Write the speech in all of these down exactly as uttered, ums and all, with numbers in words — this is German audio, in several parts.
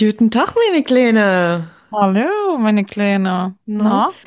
Guten Tag, meine Kleine. Hallo, meine Kleine. Na? Na?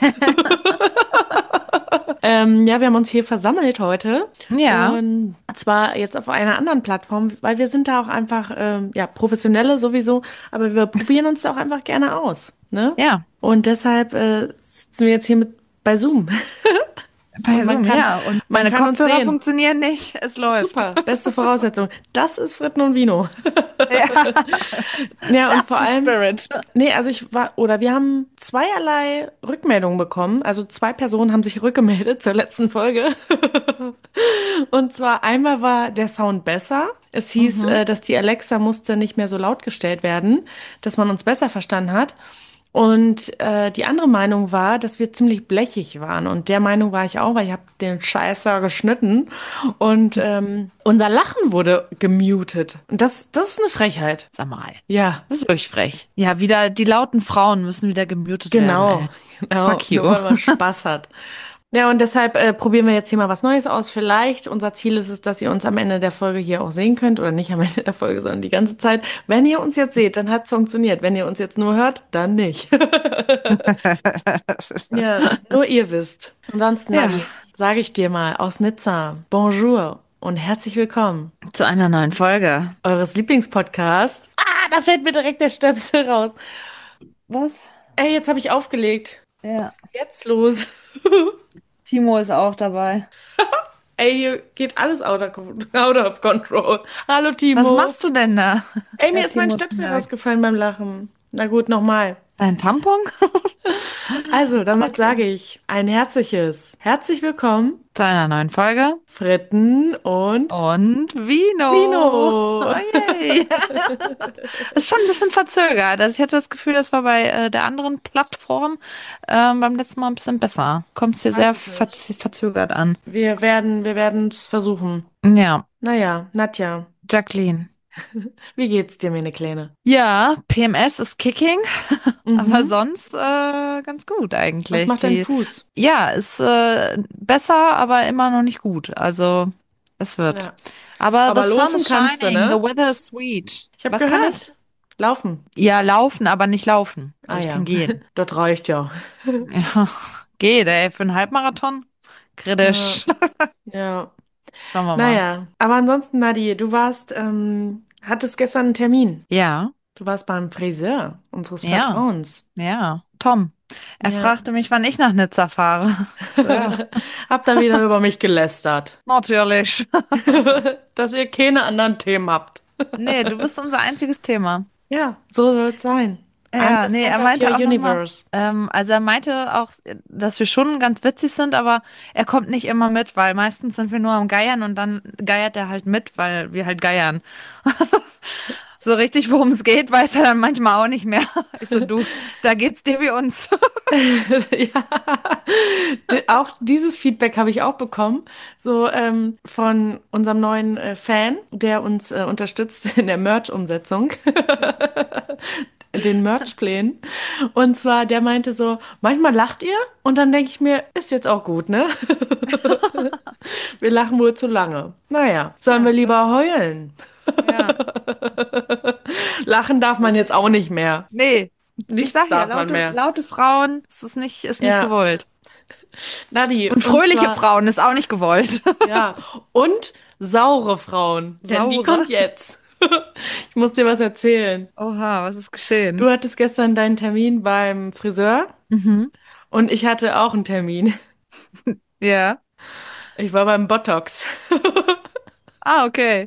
Ähm, ja, wir haben uns hier versammelt heute Ja, und zwar jetzt auf einer anderen Plattform, weil wir sind da auch einfach, ähm, ja, Professionelle sowieso, aber wir probieren uns da auch einfach gerne aus, ne? ja. Und deshalb äh, sitzen wir jetzt hier mit bei Zoom und Bei man Zoom, kann, ja. Und man meine kann uns Kopfhörer sehen. funktionieren nicht. Es läuft. Super, beste Voraussetzung. Das ist Fritten und Vino. Ja, Ja, und vor das ist allem, Spirit. nee, also ich war, oder wir haben zweierlei Rückmeldungen bekommen. Also zwei Personen haben sich rückgemeldet zur letzten Folge. Und zwar einmal war der Sound besser. Es hieß, Mhm. äh, dass die Alexa musste nicht mehr so laut gestellt werden, dass man uns besser verstanden hat. Und äh, die andere Meinung war, dass wir ziemlich blechig waren. Und der Meinung war ich auch, weil ich habe den Scheiß da geschnitten. Und ähm, unser Lachen wurde gemutet. Und das, das ist eine Frechheit. Sag mal, Ja, das ist wirklich frech. Ja, wieder die lauten Frauen müssen wieder gemutet werden, genau. ey. Genau, Fuck nur you. weil man Spaß hat. Ja, und deshalb äh, probieren wir jetzt hier mal was Neues aus. Vielleicht, unser Ziel ist es, dass ihr uns am Ende der Folge hier auch sehen könnt. Oder nicht am Ende der Folge, sondern die ganze Zeit. Wenn ihr uns jetzt seht, dann hat es funktioniert. Wenn ihr uns jetzt nur hört, dann nicht. Ja, nur ihr wisst. Ansonsten, Ja, Nadi, sage ich dir mal aus Nizza, Bonjour und herzlich willkommen. zu einer neuen Folge. Eures Lieblingspodcasts. Ah, da fällt mir direkt der Stöpsel raus. Was? Ey, jetzt habe ich aufgelegt. Was Ja, ist denn jetzt los? Timo ist auch dabei. Ey, hier geht alles out of, out of control. Hallo, Was Timo. machst du denn da? Ey, mir Der ist mein Timo ist schon Stöpsel weg. rausgefallen beim Lachen. Na gut, nochmal. Dein Tampon? Also, damit Okay. sage ich ein herzliches, herzlich willkommen, Zu einer neuen Folge. Fritten und Und Vino. Oh Vino. yay. Ist schon ein bisschen verzögert. Also ich hatte das Gefühl, das war bei äh, der anderen Plattform ähm, beim letzten Mal ein bisschen besser. Kommt es hier Weiß sehr es nicht. verz verzögert an. Wir werden, wir werden es versuchen. Ja, Naja, Nadja, Jacqueline. wie geht's dir, meine Kleine? Ja, P M S ist kicking, aber Mhm. sonst äh, ganz gut Was eigentlich. macht dein Die, Fuß? ja, ist äh, besser, aber immer noch nicht gut. Also es wird. Ja. Aber the Aber sun laufen is kannst du, shining, the ne? weather is sweet. Ich habe Was kann ich? gehört. Laufen. Ja, laufen, aber nicht laufen. Ah Also ich kann ja, gehen. das reicht ja. Ja, geht, ey, für einen Halbmarathon? Ja, Kritisch. ja. Schauen wir mal. Naja, aber ansonsten, Nadi, du warst, ähm, hattest gestern einen Termin. Ja, Du warst beim Friseur unseres ja, Vertrauens. ja. Tom. Er Ja. fragte mich, wann ich nach Nizza fahre. So, ja, Habt da wieder über mich gelästert. natürlich. Dass ihr keine anderen Themen habt. Nee, du bist unser einziges Thema. Ja, so soll es sein. I'm Ja, the nee, er center of your meinte auch nochmal, universe. ähm, also er meinte auch, dass wir schon ganz witzig sind, aber er kommt nicht immer mit, weil meistens sind wir nur am Geiern und dann geiert er halt mit, weil wir halt geiern. So richtig, worum es geht, weiß er dann manchmal auch nicht mehr. Ich so, du, da geht's dir wie uns. Ja, D- auch dieses Feedback habe ich auch bekommen, so ähm, von unserem neuen äh, Fan, der uns äh, unterstützt in der Merch-Umsetzung, den Merch-Plänen. Und zwar, der meinte so, manchmal lacht ihr und dann denke ich mir, ist jetzt auch gut, ne? Wir lachen wohl zu lange. Naja, sollen wir Ja, lieber das, heulen? ja. Lachen darf man jetzt auch nicht mehr. Nee, ich Nichts sag ja, darf man laute, mehr. laute Frauen, das ist nicht, ist nicht Ja, gewollt. Nadi, Und und fröhliche zwar, Frauen ist auch nicht gewollt. ja, und saure Frauen, denn die Saure. kommt jetzt. Ich muss dir was erzählen. Oha, was ist geschehen? Du hattest gestern deinen Termin beim Friseur Mhm. und ich hatte auch einen Termin. Ja. Ich war beim Botox. Ah, okay.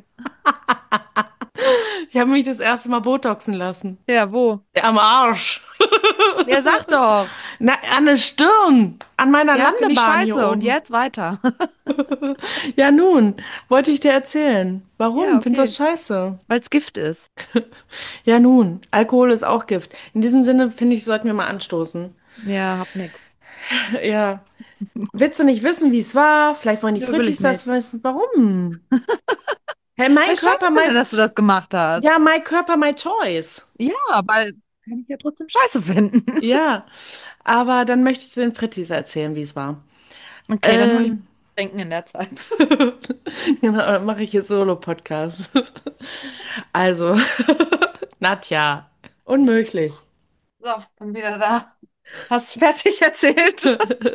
Ich habe mich das erste Mal Botoxen lassen. Ja, wo? Am Arsch. Ja, sag doch. Na, an der Stirn. An meiner Ja, finde ich Landebahn hier scheiße. Und oben. jetzt weiter. Ja, nun, wollte ich dir erzählen. Ja, Warum? Findest du das okay. scheiße? Weil es Gift ist. Ja, nun, Alkohol ist auch Gift. In diesem Sinne, finde ich, sollten wir mal anstoßen. Ja, hab nix. Ja. Willst du nicht wissen, wie es war? Vielleicht wollen die Nö, will Frittis ich das nicht. wissen. Warum? Hey, Weil mein ich scheiße Körper, finde, mein... dass du das gemacht hast. Ja, mein Körper, my choice. Ja, weil kann ich ja trotzdem scheiße finden. Ja, aber dann möchte ich den Frittis erzählen, wie es war. Okay, dann hol ich mir Ähm, was zu trinken in der Zeit. genau, dann mache ich hier Solo-Podcast. Also, Nadja. Unmöglich. So, bin wieder da. Hast fertig erzählt?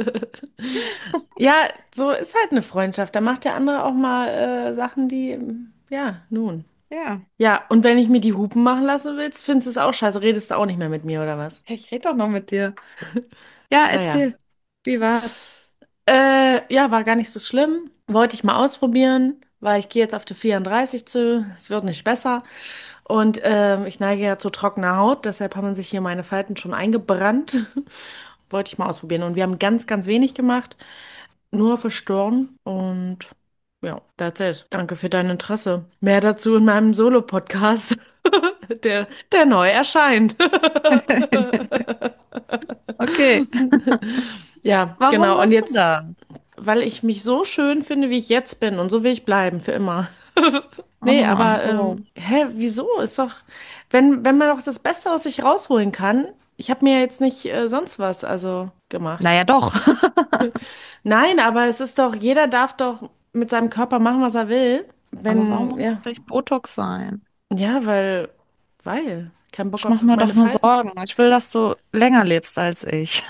Ja, so ist halt eine Freundschaft. Da macht der andere auch mal äh, Sachen, die, ähm, ja, nun. Ja. Ja, und wenn ich mir die Hupen machen lassen willst, findest du es auch scheiße. Redest du auch nicht mehr mit mir, oder was? Hey, ich rede doch noch mit dir. Ja, Naja. erzähl. Wie war's? Äh, ja, war gar nicht so schlimm. Wollte ich mal ausprobieren, weil ich gehe jetzt auf die vierunddreißig zu. Es wird nicht besser. Und ähm, ich neige ja zu trockener Haut, deshalb haben sich hier meine Falten schon eingebrannt. Wollte ich mal ausprobieren. Und wir haben ganz, ganz wenig gemacht. Nur für Stirn. Und ja, that's it. Danke für dein Interesse. Mehr dazu in meinem Solo-Podcast, der, der neu erscheint. Okay. Ja, Warum genau. Und warst du jetzt, da? weil ich mich so schön finde, wie ich jetzt bin. Und so will ich bleiben, für immer. Oh Nee, Mann, aber oh. ähm, hä, wieso? Ist doch, wenn, wenn man doch das Beste aus sich rausholen kann. Ich habe mir jetzt nicht äh, sonst was also gemacht. Naja, doch. Nein, aber es ist doch, jeder darf doch mit seinem Körper machen, was er will. Aber warum Wenn, muss es ja, gleich Botox sein? ja, weil, weil, kein Bock Ich mache auf mir doch meine nur Falten. Sorgen. Ich will, dass du länger lebst als ich.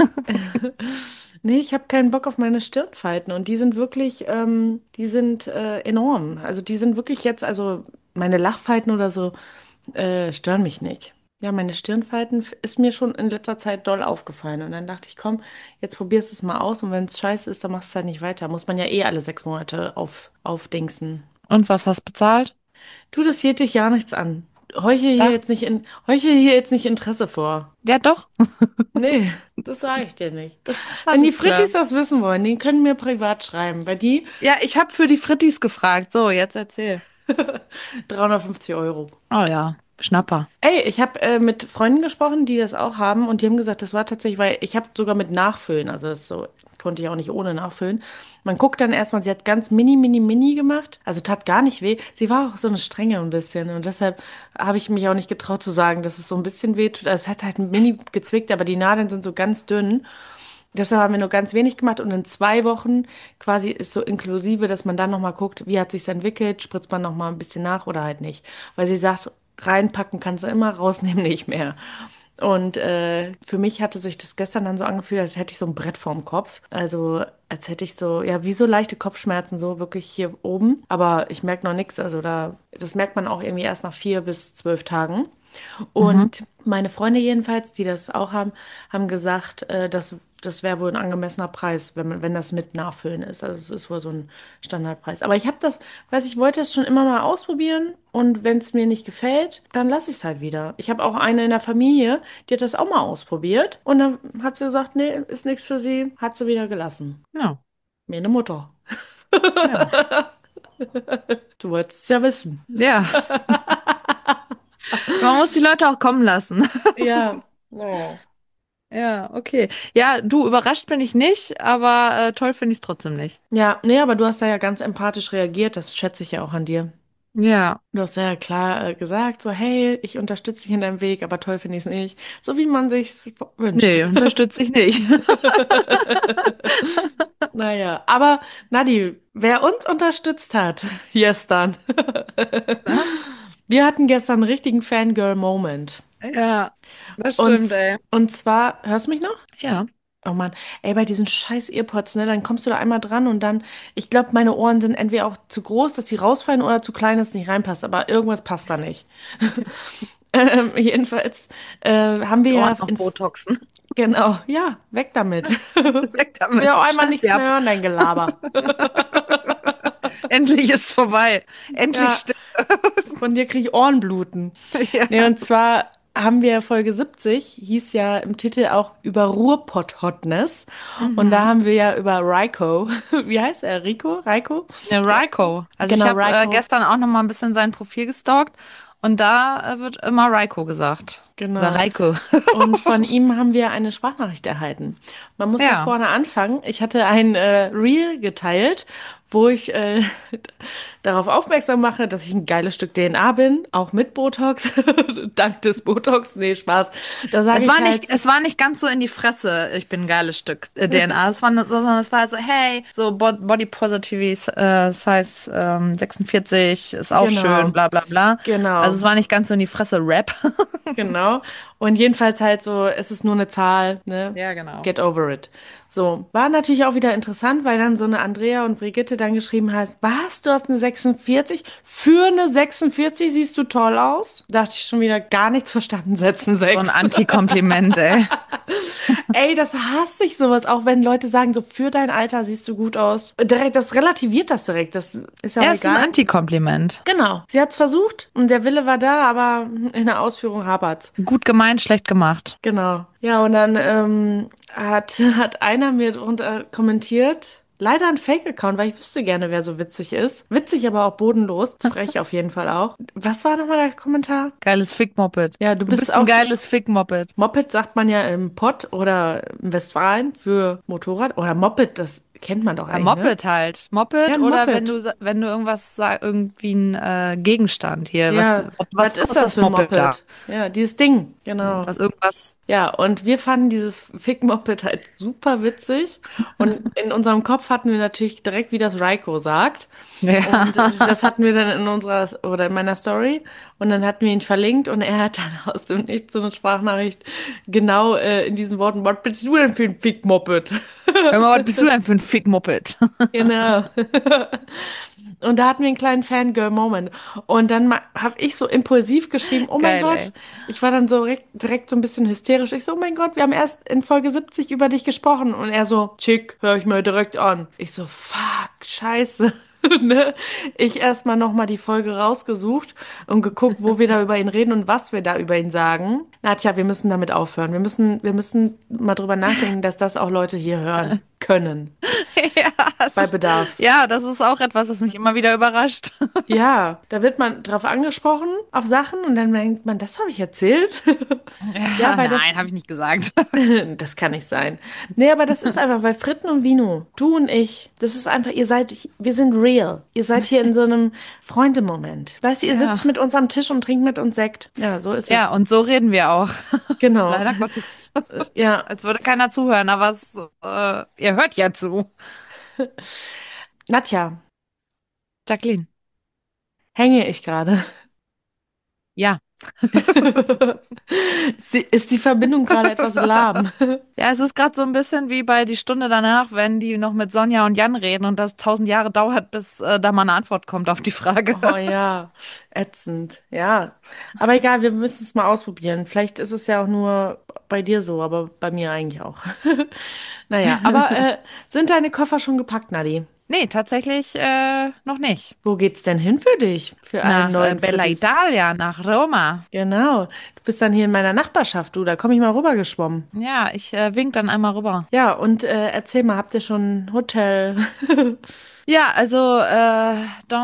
Nee, ich habe keinen Bock auf meine Stirnfalten und die sind wirklich, ähm, die sind äh, enorm. Also die sind wirklich jetzt, also meine Lachfalten oder so äh, stören mich nicht. Ja, meine Stirnfalten f- ist mir schon in letzter Zeit doll aufgefallen und dann dachte ich, komm, jetzt probierst du es mal aus und wenn es scheiße ist, dann machst du es halt nicht weiter. Muss man ja eh alle sechs Monate auf, aufdingsen. Und was hast du bezahlt? Du, das geht dich ja nichts an. Heuche hier Ja, jetzt nicht in, heuche hier jetzt nicht Interesse vor. ja doch. Nee, das sage ich dir nicht. Das, wenn die Alles Frittis klar. das wissen wollen, die können mir privat schreiben. Bei die Ja, ich habe für die Frittis gefragt. So, jetzt erzähl. dreihundertfünfzig Euro. Oh ja, Schnapper. Ey, ich habe äh, mit Freunden gesprochen, die das auch haben und die haben gesagt, das war tatsächlich, weil ich habe sogar mit Nachfüllen, also das ist so konnte ich auch nicht ohne nachfüllen. Man guckt dann erstmal, sie hat ganz mini, mini, mini gemacht, also tat gar nicht weh. Sie war auch so eine Strenge ein bisschen und deshalb habe ich mich auch nicht getraut zu sagen, dass es so ein bisschen weh tut. Also es hat halt mini gezwickt, aber die Nadeln sind so ganz dünn. Deshalb haben wir nur ganz wenig gemacht und in zwei Wochen quasi ist so inklusive, dass man dann nochmal guckt, wie hat sich's entwickelt, spritzt man nochmal ein bisschen nach oder halt nicht. Weil sie sagt, reinpacken kannst du immer, rausnehmen nicht mehr. Und äh, für mich hatte sich das gestern dann so angefühlt, als hätte ich so ein Brett vorm Kopf. Also als hätte ich so, ja, wie so leichte Kopfschmerzen, so wirklich hier oben. Aber ich merke noch nichts. Also da, das merkt man auch irgendwie erst nach vier bis zwölf Tagen. Mhm. Und meine Freunde jedenfalls, die das auch haben, haben gesagt, äh, dass das wäre wohl ein angemessener Preis, wenn man, wenn das mit Nachfüllen ist. Also es ist wohl so ein Standardpreis. Aber ich habe das, weiß ich wollte es schon immer mal ausprobieren und wenn es mir nicht gefällt, dann lasse ich es halt wieder. Ich habe auch eine in der Familie, die hat das auch mal ausprobiert und dann hat sie gesagt, nee, ist nichts für sie, hat sie wieder gelassen. Ja, Mir eine Mutter. ja. Du wolltest es ja wissen. Ja, man muss die Leute auch kommen lassen. Ja, naja. Ja, okay. Ja, du, überrascht bin ich nicht, aber äh, toll finde ich es trotzdem nicht. Ja, nee, aber du hast da ja ganz empathisch reagiert, das schätze ich ja auch an dir. Ja, Du hast ja klar äh, gesagt, so, hey, ich unterstütze dich in deinem Weg, aber toll finde ich es nicht. So wie man sich's wünscht. nee, unterstütze ich nicht. Naja, aber Nadi, wer uns unterstützt hat, gestern. Ja, Wir hatten gestern einen richtigen Fangirl-Moment. ja, das Und, stimmt, ey. und zwar, hörst du mich noch? Ja. Oh Mann, ey, bei diesen scheiß Earpods, ne, dann kommst du da einmal dran und dann, ich glaube, meine Ohren sind entweder auch zu groß, dass sie rausfallen oder zu klein, dass es nicht reinpasst, aber irgendwas passt da nicht. Ähm, jedenfalls äh, haben wir Die Ohren ja noch in, Botoxen. genau, ja, weg damit. Weg Will auch damit. einmal Schneid nichts sie mehr ab. hören, dein Gelaber. Endlich ist vorbei. Endlich Ja, stimmt. von dir krieg ich Ohrenbluten. Ja. Nee, und zwar haben wir Folge siebzig, hieß ja im Titel auch über Ruhrpott-Hotness. Und da Mhm. haben wir ja über Raiko, wie heißt er? Rico? Raiko? Ja, Raiko. Also ich Genau, habe äh, Raiko. gestern auch noch mal ein bisschen sein Profil gestalkt und da äh, wird immer Raiko gesagt. Oder Genau. Raiko. Und von ihm haben wir eine Sprachnachricht erhalten. Man muss da Ja. vorne anfangen. Ich hatte ein äh, Reel geteilt, wo ich äh, darauf aufmerksam mache, dass ich ein geiles Stück D N A bin, auch mit Botox. Dank des Botox. Nee, Spaß. Da sage Es ich war nicht, halt, es war nicht ganz so in die Fresse, ich bin ein geiles Stück äh, D N A. Es war, nur- sondern es war halt so, hey, so Bo- Body Positivity, äh, Size ähm, sechsundvierzig ist auch schön, genau, bla bla bla. Also genau, es war nicht ganz so in die Fresse Rap. genau. Genau. Und jedenfalls halt so, es ist nur eine Zahl, ne? Ja, genau. Get over it. So, war natürlich auch wieder interessant, weil dann so eine Andrea und Brigitte dann geschrieben hat, was, du hast eine sechsundvierzig? Für eine sechsundvierzig siehst du toll aus? Dachte ich schon wieder gar nichts verstanden, setzen So ein sechs. Anti-Kompliment, ey. Ey, das hasse ich sowas, auch wenn Leute sagen, so für dein Alter siehst du gut aus. Direkt, das relativiert das direkt, das ist ja auch Ja, es ist ein egal. Anti-Kompliment. Genau, sie hat's versucht und der Wille war da, aber in der Ausführung hapert's. Gut gemeint, schlecht gemacht. Genau. Ja, und dann ähm, hat, hat einer mir drunter kommentiert, leider ein Fake-Account, weil ich wüsste gerne, wer so witzig ist. Witzig, aber auch bodenlos. Frech auf jeden Fall auch. Was war nochmal der Kommentar? Geiles Fick-Moped. Ja, du Du bist bist ein auch so. geiles Fick-Moped. Moped sagt man ja im Pott oder im Westfalen für Motorrad. Oder Moped, das kennt man doch Ja, eigentlich, ne? Moped halt. Ja, Moped ein oder wenn Moped. du sa- wenn du irgendwas sag, irgendwie ein äh, Gegenstand hier. Was, Ja, was was, ist was das ist für ein Moped da? Moped? Ja, dieses Ding, genau. Was irgendwas. Ja, und wir fanden dieses Fick-Moped halt super witzig. Und in unserem Kopf hatten wir natürlich direkt, wie das Raiko sagt. Ja. Und äh, das hatten wir dann in unserer oder in meiner Story. Und dann hatten wir ihn verlinkt und er hat dann aus dem Nichts so eine Sprachnachricht genau äh, in diesen Worten, was bist du denn für ein Fick-Moped? Hör mal, was bist du denn für ein Fick-Moped? Genau. Und da hatten wir einen kleinen Fangirl-Moment. Und dann habe ich so impulsiv geschrieben, oh mein Geil, Gott. ey. Ich war dann so direkt, direkt so ein bisschen hysterisch. Ich so, oh mein Gott, wir haben erst in Folge siebzig über dich gesprochen. Und er so, schick, höre ich mir direkt an. Ich so, fuck, scheiße. Ne? Ich erstmal nochmal die Folge rausgesucht und geguckt, wo wir da über ihn reden und was wir da über ihn sagen. Nadja, wir müssen damit aufhören. Wir müssen, wir müssen mal drüber nachdenken, dass das auch Leute hier hören können. Ja, es Bei ist, Bedarf. ja, das ist auch etwas, was mich immer wieder überrascht. Ja, da wird man drauf angesprochen, auf Sachen und dann denkt man, das habe ich erzählt. Ja, Ja, weil das, nein, habe ich nicht gesagt. das kann nicht sein. Nee, aber das ist einfach, weil Fritten und Vino, du und ich, das ist einfach, ihr seid, wir sind real. Ihr seid hier in so einem Freundemoment. Weißt du, ihr Ja. sitzt mit uns am Tisch und trinkt mit uns Sekt. Ja, so ist Ja, es. und so reden wir auch. Genau. Leider Gottes. Ja, Als würde keiner zuhören, aber es, äh, ihr hört ja zu. Nadja, Jacqueline. hänge ich gerade. Ja. Sie- Ist die Verbindung gerade etwas lahm? Ja, es ist gerade so ein bisschen wie bei die Stunde danach, wenn die noch mit Sonja und Jan reden und das tausend Jahre dauert, bis äh, da mal eine Antwort kommt auf die Frage. Oh ja, ätzend. Ja. Aber egal, wir müssen es mal ausprobieren. Vielleicht ist es ja auch nur bei dir so, aber bei mir eigentlich auch. Naja, aber äh, sind deine Koffer schon gepackt, Nadi? Nee, tatsächlich äh, noch nicht. Wo geht's denn hin für dich? Für alle Nach äh, neuen Bella Frittis? Italia, nach Roma. Genau. Du bist dann hier in meiner Nachbarschaft, du. Da komme ich mal rübergeschwommen. Ja, ich äh, wink dann einmal rüber. Ja, und äh, erzähl mal, habt ihr schon ein Hotel? Ja, also äh,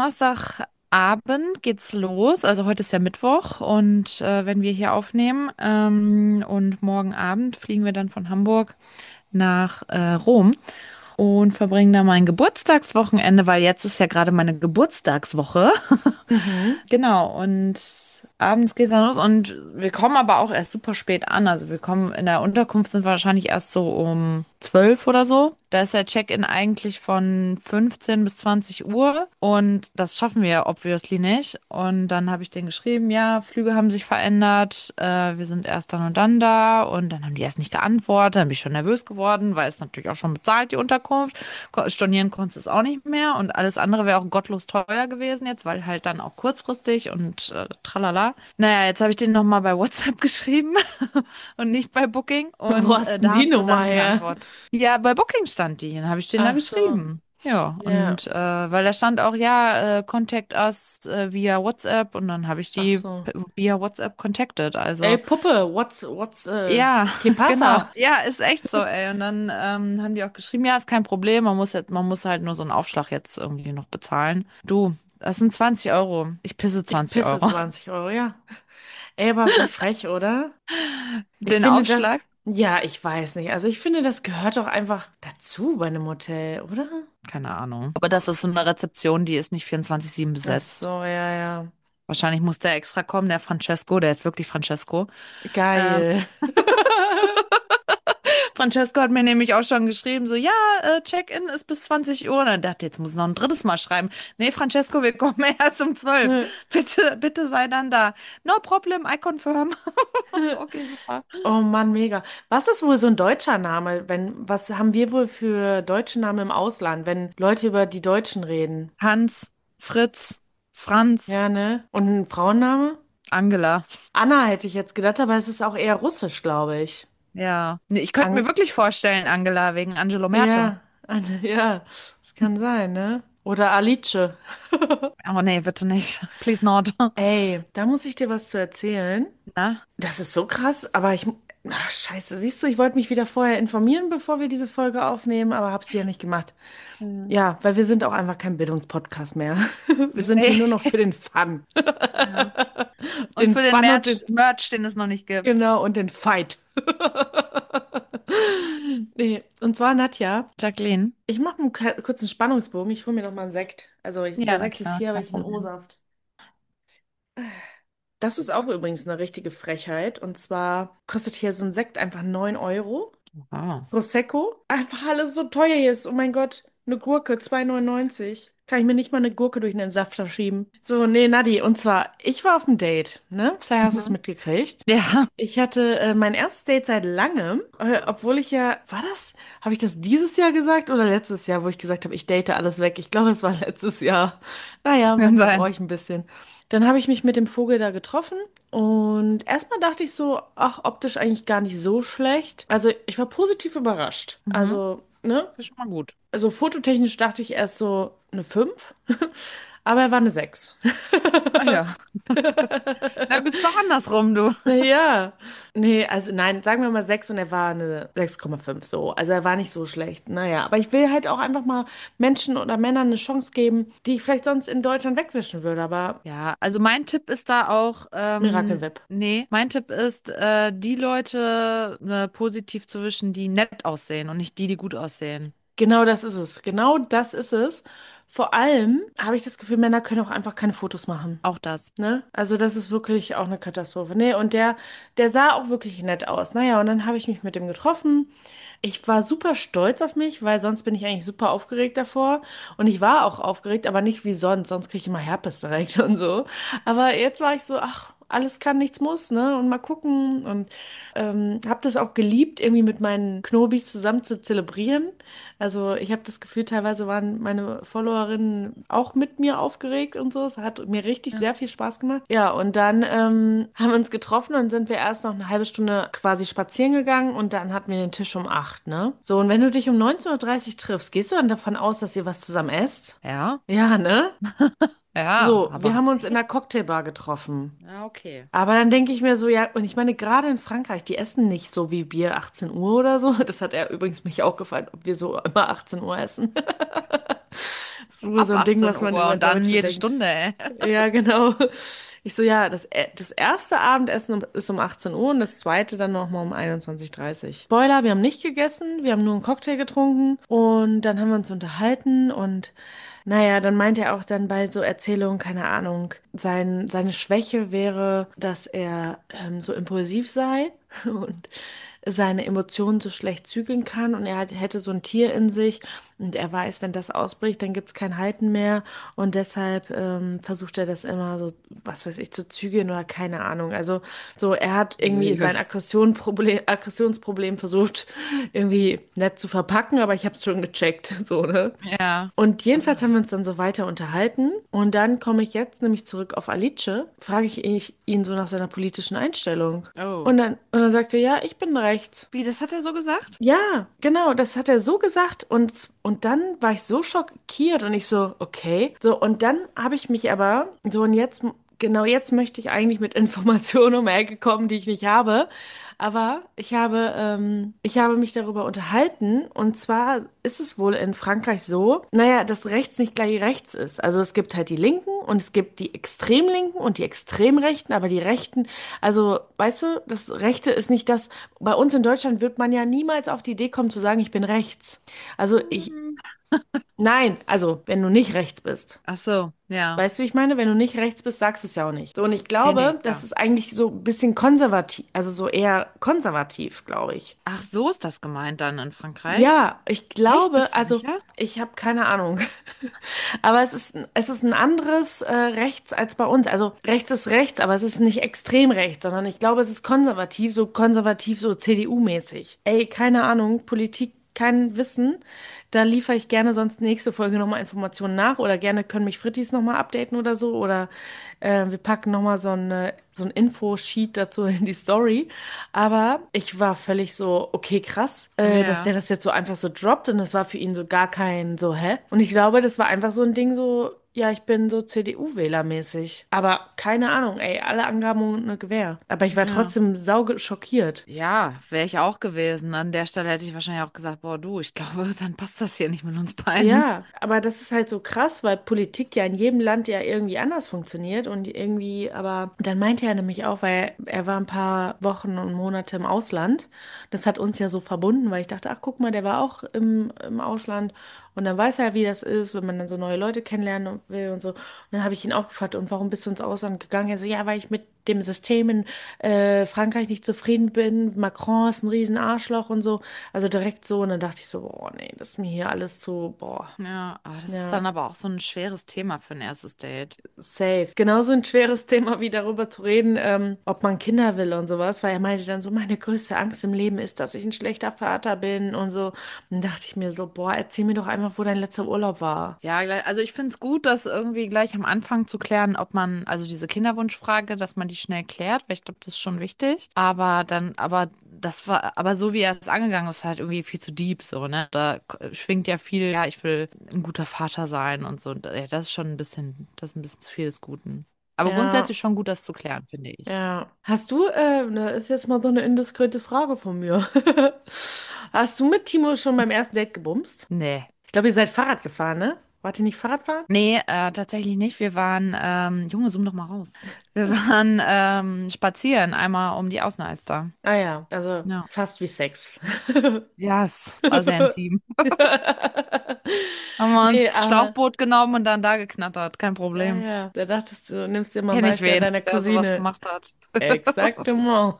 Donnerstagabend geht's los. Also heute ist ja Mittwoch und äh, wenn wir hier aufnehmen ähm, und morgen Abend fliegen wir dann von Hamburg nach äh, Rom und verbringen da mein Geburtstagswochenende, weil jetzt ist ja gerade meine Geburtstagswoche. Mhm. Genau, und abends geht's dann los und wir kommen aber auch erst super spät an. Also wir kommen in der Unterkunft sind wir wahrscheinlich erst so um zwölf oder so. Da ist der Check-in eigentlich von fünfzehn bis zwanzig Uhr und das schaffen wir obviously nicht. Und dann habe ich denen geschrieben, ja, Flüge haben sich verändert, äh, wir sind erst dann und dann da und dann haben die erst nicht geantwortet, dann bin ich schon nervös geworden, weil es natürlich auch schon bezahlt, die Unterkunft. Ko- Stornieren konntest du es auch nicht mehr und alles andere wäre auch gottlos teuer gewesen jetzt, weil halt dann auch kurzfristig und äh, tralala. Naja, jetzt habe ich den nochmal bei WhatsApp geschrieben und nicht bei Booking Wo und hast äh, denn da die haben sie Nummer dann her? geantwortet. Ja, bei Booking stand die, dann habe ich den da Ach so. geschrieben. Ja, Ja. und äh, weil da stand auch, ja, äh, contact us äh, via WhatsApp und dann habe ich Ach die so. via WhatsApp contacted. Ey, Also, Puppe, what's, what's, äh, ja, que genau. pasa? Ja, ist echt so, ey. Und dann ähm, haben die auch geschrieben, ja, ist kein Problem, man muss jetzt, man muss halt nur so einen Aufschlag jetzt irgendwie noch bezahlen. Du, das sind zwanzig Euro. Ich pisse Ich zwanzig pisse Euro. zwanzig Euro, ja. Ey, aber wie frech, oder? Ich Den finde das, Aufschlag? ja, ich weiß nicht. Also ich finde, das gehört doch einfach dazu bei einem Hotel, oder? Keine Ahnung. Aber das ist so eine Rezeption, die ist nicht vierundzwanzig sieben Ach besetzt. so, ja, ja. Wahrscheinlich muss der extra kommen, der Francesco, der ist wirklich Francesco. Ähm, Geil. Francesco hat mir nämlich auch schon geschrieben, so, ja, äh, Check-in ist bis zwanzig Uhr. Und dann dachte ich, jetzt muss ich noch ein drittes Mal schreiben. Nee, Francesco, wir kommen erst um zwölf. Bitte, bitte sei dann da. No problem, I confirm. Okay, super. Oh Mann, mega. Was ist wohl so ein deutscher Name? Wenn, was haben wir wohl für deutsche Namen im Ausland, wenn Leute über die Deutschen reden? Hans, Fritz, Franz, Ja, ne? Und ein Frauenname? Angela. Anna hätte ich jetzt gedacht, aber es ist auch eher russisch, glaube ich. Ja. Nee, ich könnte mir An wirklich vorstellen, Angela, wegen Angelo Merte. ja, Anne, ja, das kann sein, ne? Oder Alice. Oh nee, bitte nicht. Please not. Ey, da muss ich dir was zu erzählen. Na? Das ist so krass, aber ich. Ach, scheiße, siehst du, ich wollte mich wieder vorher informieren, bevor wir diese Folge aufnehmen, aber hab's ja nicht gemacht. Hm. Ja, weil wir sind auch einfach kein Bildungspodcast mehr. Wir sind hier Nee. nur noch für den Fun. Ja. Und Den für den Fun und den, Merch, Merch, den es noch nicht gibt. genau, und den Fight. Nee, und zwar Nadja, Jacqueline. ich mache einen k- kurzen Spannungsbogen. Ich hole mir noch mal einen Sekt. Also ich, Ja, der na Sekt ist klar, hier, aber kein ich einen Problem. O-Saft. Das ist auch übrigens eine richtige Frechheit. Und zwar kostet hier so ein Sekt einfach neun Euro. Wow. Prosecco. Einfach alles so teuer hier ist. Oh mein Gott. Eine Gurke, zwei neunundneunzig. Kann ich mir nicht mal eine Gurke durch einen Safter schieben. So, nee, Nadi. Und zwar, ich war auf einem Date, ne? Vielleicht hast du es Mhm. mitgekriegt. Ja, Ich hatte äh, mein erstes Date seit langem, äh, obwohl ich ja, war das, habe ich das dieses Jahr gesagt oder letztes Jahr, wo ich gesagt habe, ich date alles weg? Ich glaube, es war letztes Jahr. Naja, kann manchmal brauche sein. ich ein bisschen. Dann habe ich mich mit dem Vogel da getroffen und erstmal dachte ich so, ach, optisch eigentlich gar nicht so schlecht. Also ich war positiv überrascht. Mhm. Also, ne? Das ist schon mal gut. Also fototechnisch dachte ich erst so eine fünf, aber er war eine sechs. Ah ja. Da gibt's auch andersrum, du. Ja, nee, also nein, sagen wir mal sechs und er war eine sechs Komma fünf so. Also er war nicht so schlecht. Naja, aber ich will halt auch einfach mal Menschen oder Männern eine Chance geben, die ich vielleicht sonst in Deutschland wegwischen würde. Aber Ja, also mein Tipp ist da auch, ähm, Miracle-Whip. nee, mein Tipp ist, äh, die Leute äh, positiv zu wischen, die nett aussehen und nicht die, die gut aussehen. Genau das ist es. Genau das ist es. Vor allem habe ich das Gefühl, Männer können auch einfach keine Fotos machen. Auch das. Ne? Also das ist wirklich auch eine Katastrophe. Nee, und der, der sah auch wirklich nett aus. Naja, und dann habe ich mich mit dem getroffen. Ich war super stolz auf mich, weil sonst bin ich eigentlich super aufgeregt davor. Und ich war auch aufgeregt, aber nicht wie sonst. Sonst kriege ich immer Herpes direkt und so. Aber jetzt war ich so, ach, alles kann, nichts muss, ne? Und mal gucken. Und ähm, habe das auch geliebt, irgendwie mit meinen Knobis zusammen zu zelebrieren. Also ich habe das Gefühl, teilweise waren meine Followerinnen auch mit mir aufgeregt und so. Es hat mir richtig Ja. sehr viel Spaß gemacht. Ja, und dann ähm, haben wir uns getroffen und sind wir erst noch eine halbe Stunde quasi spazieren gegangen und dann hatten wir den Tisch um acht, ne? So, und wenn du dich um neunzehn Uhr dreißig triffst, gehst du dann davon aus, dass ihr was zusammen esst? Ja, Ja, ne? ja, So, wir aber. haben uns in der Cocktailbar getroffen. Ja, okay. Aber dann denke ich mir so, ja, und ich meine, gerade in Frankreich, die essen nicht so wie wir achtzehn Uhr oder so. Das hat er übrigens mich auch gefallen, ob wir so immer achtzehn Uhr essen. Das ist wohl so Ab ein Ding, 18 was man Uhr über und dann Deutsche jede denkt. Stunde, ey. Ja, genau. Ich so, ja, das, e- das erste Abendessen um- ist um achtzehn Uhr und das zweite dann nochmal um einundzwanzig Uhr dreißig. Spoiler, wir haben nicht gegessen, wir haben nur einen Cocktail getrunken und dann haben wir uns unterhalten und naja, dann meinte er auch dann bei so Erzählungen, keine Ahnung, sein, seine Schwäche wäre, dass er ähm, so impulsiv sei und seine Emotionen so schlecht zügeln kann und er hat, hätte so ein Tier in sich und er weiß, wenn das ausbricht, dann gibt es kein Halten mehr und deshalb ähm, versucht er das immer so, was weiß ich, zu zügeln oder keine Ahnung. Also so, er hat irgendwie sein Uiuiui. Aggressionproblem, Aggressionsproblem versucht irgendwie nett zu verpacken, aber ich habe es schon gecheckt, so, ne? Ja. Und jedenfalls haben wir uns dann so weiter unterhalten. Und dann komme ich jetzt nämlich zurück auf Alice, frage ich ihn ihn so nach seiner politischen Einstellung. Oh. Und dann, und dann sagt er, ja, ich bin rechts. Wie, das hat er so gesagt? Ja, genau, das hat er so gesagt. Und, und dann war ich so schockiert und ich so, okay. So, und dann habe ich mich aber, so und jetzt, genau jetzt möchte ich eigentlich mit Informationen um die Ecke kommen, die ich nicht habe. Aber ich habe, ähm, ich habe mich darüber unterhalten und zwar ist es wohl in Frankreich so, naja, dass rechts nicht gleich rechts ist. Also es gibt halt die Linken und es gibt die Extremlinken und die Extremrechten, aber die Rechten, also weißt du, das Rechte ist nicht das, bei uns in Deutschland wird man ja niemals auf die Idee kommen zu sagen, ich bin rechts. Also ich, Hm. Nein, also wenn du nicht rechts bist. Ach so, ja. Weißt du, wie ich meine? Wenn du nicht rechts bist, sagst du es ja auch nicht. So, und ich Nee, nee, glaube, das klar. ist eigentlich so ein bisschen konservativ, also so eher konservativ, glaube ich. Ach, so ist das gemeint dann in Frankreich? Ja, ich Echt? glaube, Bist du also sicher? ich habe keine Ahnung. Aber es ist, es ist ein anderes äh, Rechts als bei uns. Also rechts ist rechts, aber es ist nicht extrem rechts, sondern ich glaube, es ist konservativ, so konservativ, so C D U-mäßig. Ey, keine Ahnung, Politik, kein Wissen. Da liefere ich gerne sonst nächste Folge nochmal Informationen nach oder gerne können mich Frittis nochmal updaten oder so. Oder äh, wir packen nochmal so eine, so ein Infosheet dazu in die Story. Aber ich war völlig so, okay, krass, äh, dass der Ja. das jetzt so einfach so droppt und das war für ihn so gar kein so, hä? Und ich glaube, das war einfach so ein Ding so, ja, ich bin so C D U-Wähler-mäßig. Aber keine Ahnung, ey, alle Angaben ohne Gewähr. Aber ich war Ja. trotzdem sau schockiert. Ja, wäre ich auch gewesen. An der Stelle hätte ich wahrscheinlich auch gesagt, boah, du, ich glaube, dann passt das hier nicht mit uns beiden. Ja, aber das ist halt so krass, weil Politik ja in jedem Land ja irgendwie anders funktioniert und irgendwie, aber dann meinte er nämlich auch, weil er war ein paar Wochen und Monate im Ausland. Das hat uns ja so verbunden, weil ich dachte, ach guck mal, der war auch im, im Ausland und dann weiß er ja, wie das ist, wenn man dann so neue Leute kennenlernen will und so. Und dann habe ich ihn auch gefragt, und warum bist du ins Ausland gegangen? Er so, ja, weil ich mit dem System in äh, Frankreich nicht zufrieden bin. Macron ist ein riesen Arschloch und so. Also direkt so. Und dann dachte ich so, boah, nee, das ist mir hier alles zu, boah, Ja, aber das ist ja, dann aber auch so ein schweres Thema für ein erstes Date. safe. Genauso ein schweres Thema wie darüber zu reden, ähm, ob man Kinder will und sowas, weil er meinte dann so, meine größte Angst im Leben ist, dass ich ein schlechter Vater bin und so. Und dann dachte ich mir so, boah, erzähl mir doch einfach, wo dein letzter Urlaub war. Ja, gleich- also ich finde es gut, das irgendwie gleich am Anfang zu klären, ob man, also diese Kinderwunschfrage, dass man die schnell klärt, weil ich glaube, das ist schon wichtig. Aber dann, aber das war, aber so wie er es angegangen ist, halt irgendwie viel zu deep, so, ne? Da k- schwingt ja viel, ja, ich will ein guter Vater sein und so. Und, ja, das ist schon ein bisschen, das ist ein bisschen zu viel des Guten. Aber Ja, grundsätzlich schon gut, das zu klären, finde ich. ja. Hast du, äh, da ist jetzt mal so eine indiskrete Frage von mir. Hast du mit Timo schon beim ersten Date gebumst? Nee. Ich glaube, ihr seid Fahrrad gefahren, ne? Wart ihr nicht Fahrradfahren? Nee, äh, tatsächlich nicht. Wir waren, ähm, Junge, zoom doch mal raus. Wir waren ähm, spazieren, einmal um die Außenalster. Ah ja, also Ja. fast wie Sex. Ja, es war sehr intim. Haben wir Nee, uns aber Schlauchboot genommen und dann da geknattert. Kein ja, Problem. ja, da dachtest du, nimmst dir mal ein Kenn ich Beispiel an wen, deiner der sowas Cousine. gemacht hat. Exactement.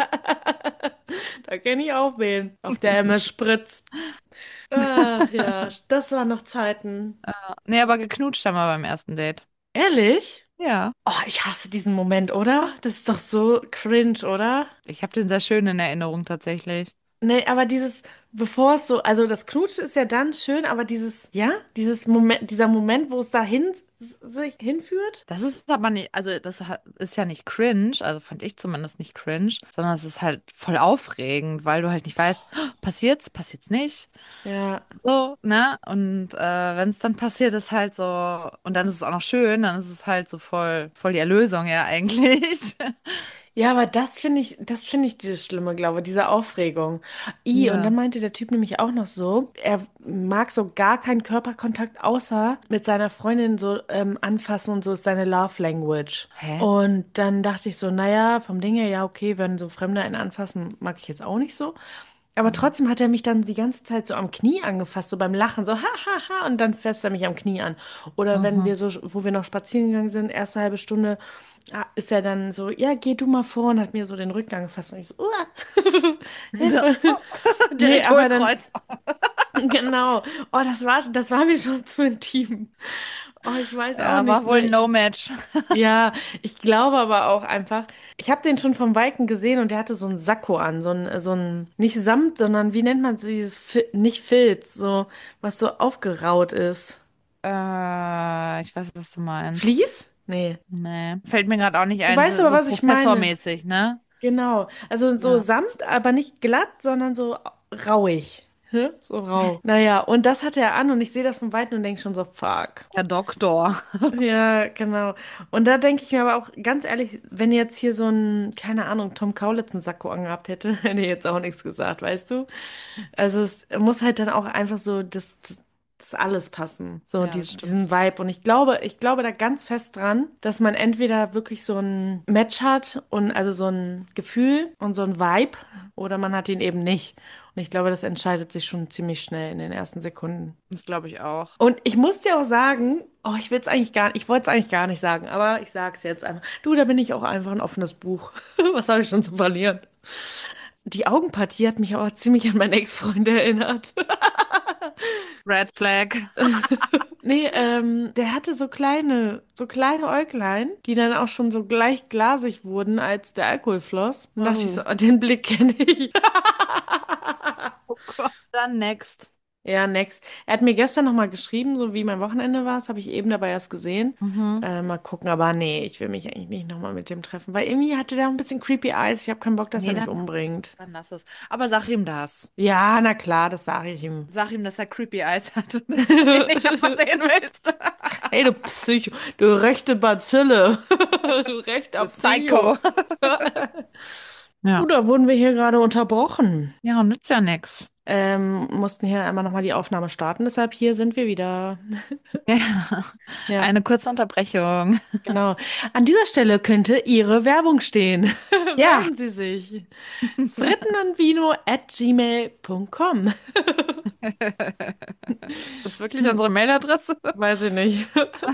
Da kenne ich auch wen, auf der er immer spritzt. Ach ja, das waren noch Zeiten. Nee, aber geknutscht haben wir beim ersten Date. Ehrlich? Ja. Oh, ich hasse diesen Moment, oder? Das ist doch so cringe, oder? Ich habe den sehr schön in Erinnerung tatsächlich. Nee, aber dieses, bevor es so, also das Knutschen ist ja dann schön, aber dieses, ja, dieses Moment, dieser Moment, wo es dahin s- sich hinführt. Das ist aber nicht, also das ha- ist ja nicht cringe, also fand ich zumindest nicht cringe, sondern es ist halt voll aufregend, weil du halt nicht weißt, passiert's, passiert's nicht. Ja. So, ne? Und äh, wenn es dann passiert, ist halt so, und dann ist es auch noch schön, dann ist es halt so voll, voll die Erlösung, ja, eigentlich. Ja, aber das finde ich, das finde ich dieses Schlimme, glaube ich, diese Aufregung. I, und dann Ja. meinte der Typ nämlich auch noch so, er mag so gar keinen Körperkontakt, außer mit seiner Freundin so ähm, anfassen und so ist seine Love Language. Hä? Und dann dachte ich so, naja, vom Ding her, ja, okay, wenn so Fremde einen anfassen, mag ich jetzt auch nicht so. Aber Mhm. trotzdem hat er mich dann die ganze Zeit so am Knie angefasst, so beim Lachen, so ha ha ha, und dann fasst er mich am Knie an. Oder wenn Mhm. wir so, wo wir noch spazieren gegangen sind, erste halbe Stunde, ah, ist er dann so, ja, geh du mal vor und hat mir so den Rücken angefasst und ich so, uah, So, Hilfe. oh, Nee, direkt aber dann, Hohlkreuz. genau. Oh, das war, das war mir schon zu intim. Oh, ich weiß auch Ja, war nicht, wohl ne? ein Ich, No-Match. ja, ich glaube aber auch einfach, ich habe den schon vom Weiten gesehen und der hatte so einen Sakko an, so ein, so ein, nicht Samt, sondern wie nennt man dieses, Fil nicht Filz, so, was so aufgeraut ist. Äh, ich weiß, was du meinst. Vlies? Nee. Nee. Fällt mir gerade auch nicht Du ein, weißt so, aber, so was ich meine. professormäßig, ne? Genau. Also so Ja. Samt, aber nicht glatt, sondern so rauig. Hä? So rau. Naja, und das hatte er an und ich sehe das von Weitem und denke schon so, fuck. Herr Doktor. Ja, genau. Und da denke ich mir aber auch ganz ehrlich, wenn jetzt hier so ein, keine Ahnung, Tom Kaulitz einen Sakko angehabt hätte, hätte ich jetzt auch nichts gesagt, weißt du? Also es muss halt dann auch einfach so das, das, das alles passen. So, Ja, das dies, stimmt. diesen Vibe. Und ich glaube, ich glaube da ganz fest dran, dass man entweder wirklich so ein Match hat und also so ein Gefühl und so ein Vibe oder man hat ihn eben nicht. Und ich glaube, das entscheidet sich schon ziemlich schnell in den ersten Sekunden. Das glaube ich auch. Und ich muss dir auch sagen, oh, ich will es eigentlich gar ich wollte es eigentlich gar nicht sagen, aber ich sage es jetzt einfach. Du, da bin ich auch einfach ein offenes Buch. Was habe ich schon zu verlieren? Die Augenpartie hat mich auch ziemlich an meinen Ex-Freund erinnert. Red Flag. Nee, ähm, der hatte so kleine, so kleine Äuglein, die dann auch schon so gleich glasig wurden, als der Alkohol floss. Dann dachte ich so, Oh. oh, den Blick kenne ich. Oh Gott. Dann next. Ja, next. Er hat mir gestern nochmal geschrieben, so wie mein Wochenende war. Das habe ich eben dabei erst gesehen. Mhm. Äh, mal gucken, aber nee, ich will mich eigentlich nicht nochmal mit dem treffen, weil irgendwie hatte der auch ein bisschen creepy Eyes. Ich habe keinen Bock, dass er Nee, mich dann lass es. umbringt. Dann lass es. Aber sag ihm das. Ja, na klar, das sage ich ihm. Sag ihm, dass er Creepy Eyes hat und dass du ihn nicht nochmal sehen willst. Hey, du Psycho, du rechte Bazille, du Du rechter Psycho. Psycho. Ja. Du, da wurden wir hier gerade unterbrochen. Ja, nützt ja nix. Ähm, mussten hier einmal nochmal die Aufnahme starten, deshalb hier sind wir wieder. Ja. Ja, Eine kurze Unterbrechung. genau. An dieser Stelle könnte Ihre Werbung stehen. Ja. Melden Sie sich. frittenundvino at gmail punkt com. Ist das wirklich unsere Mailadresse? Weiß ich nicht.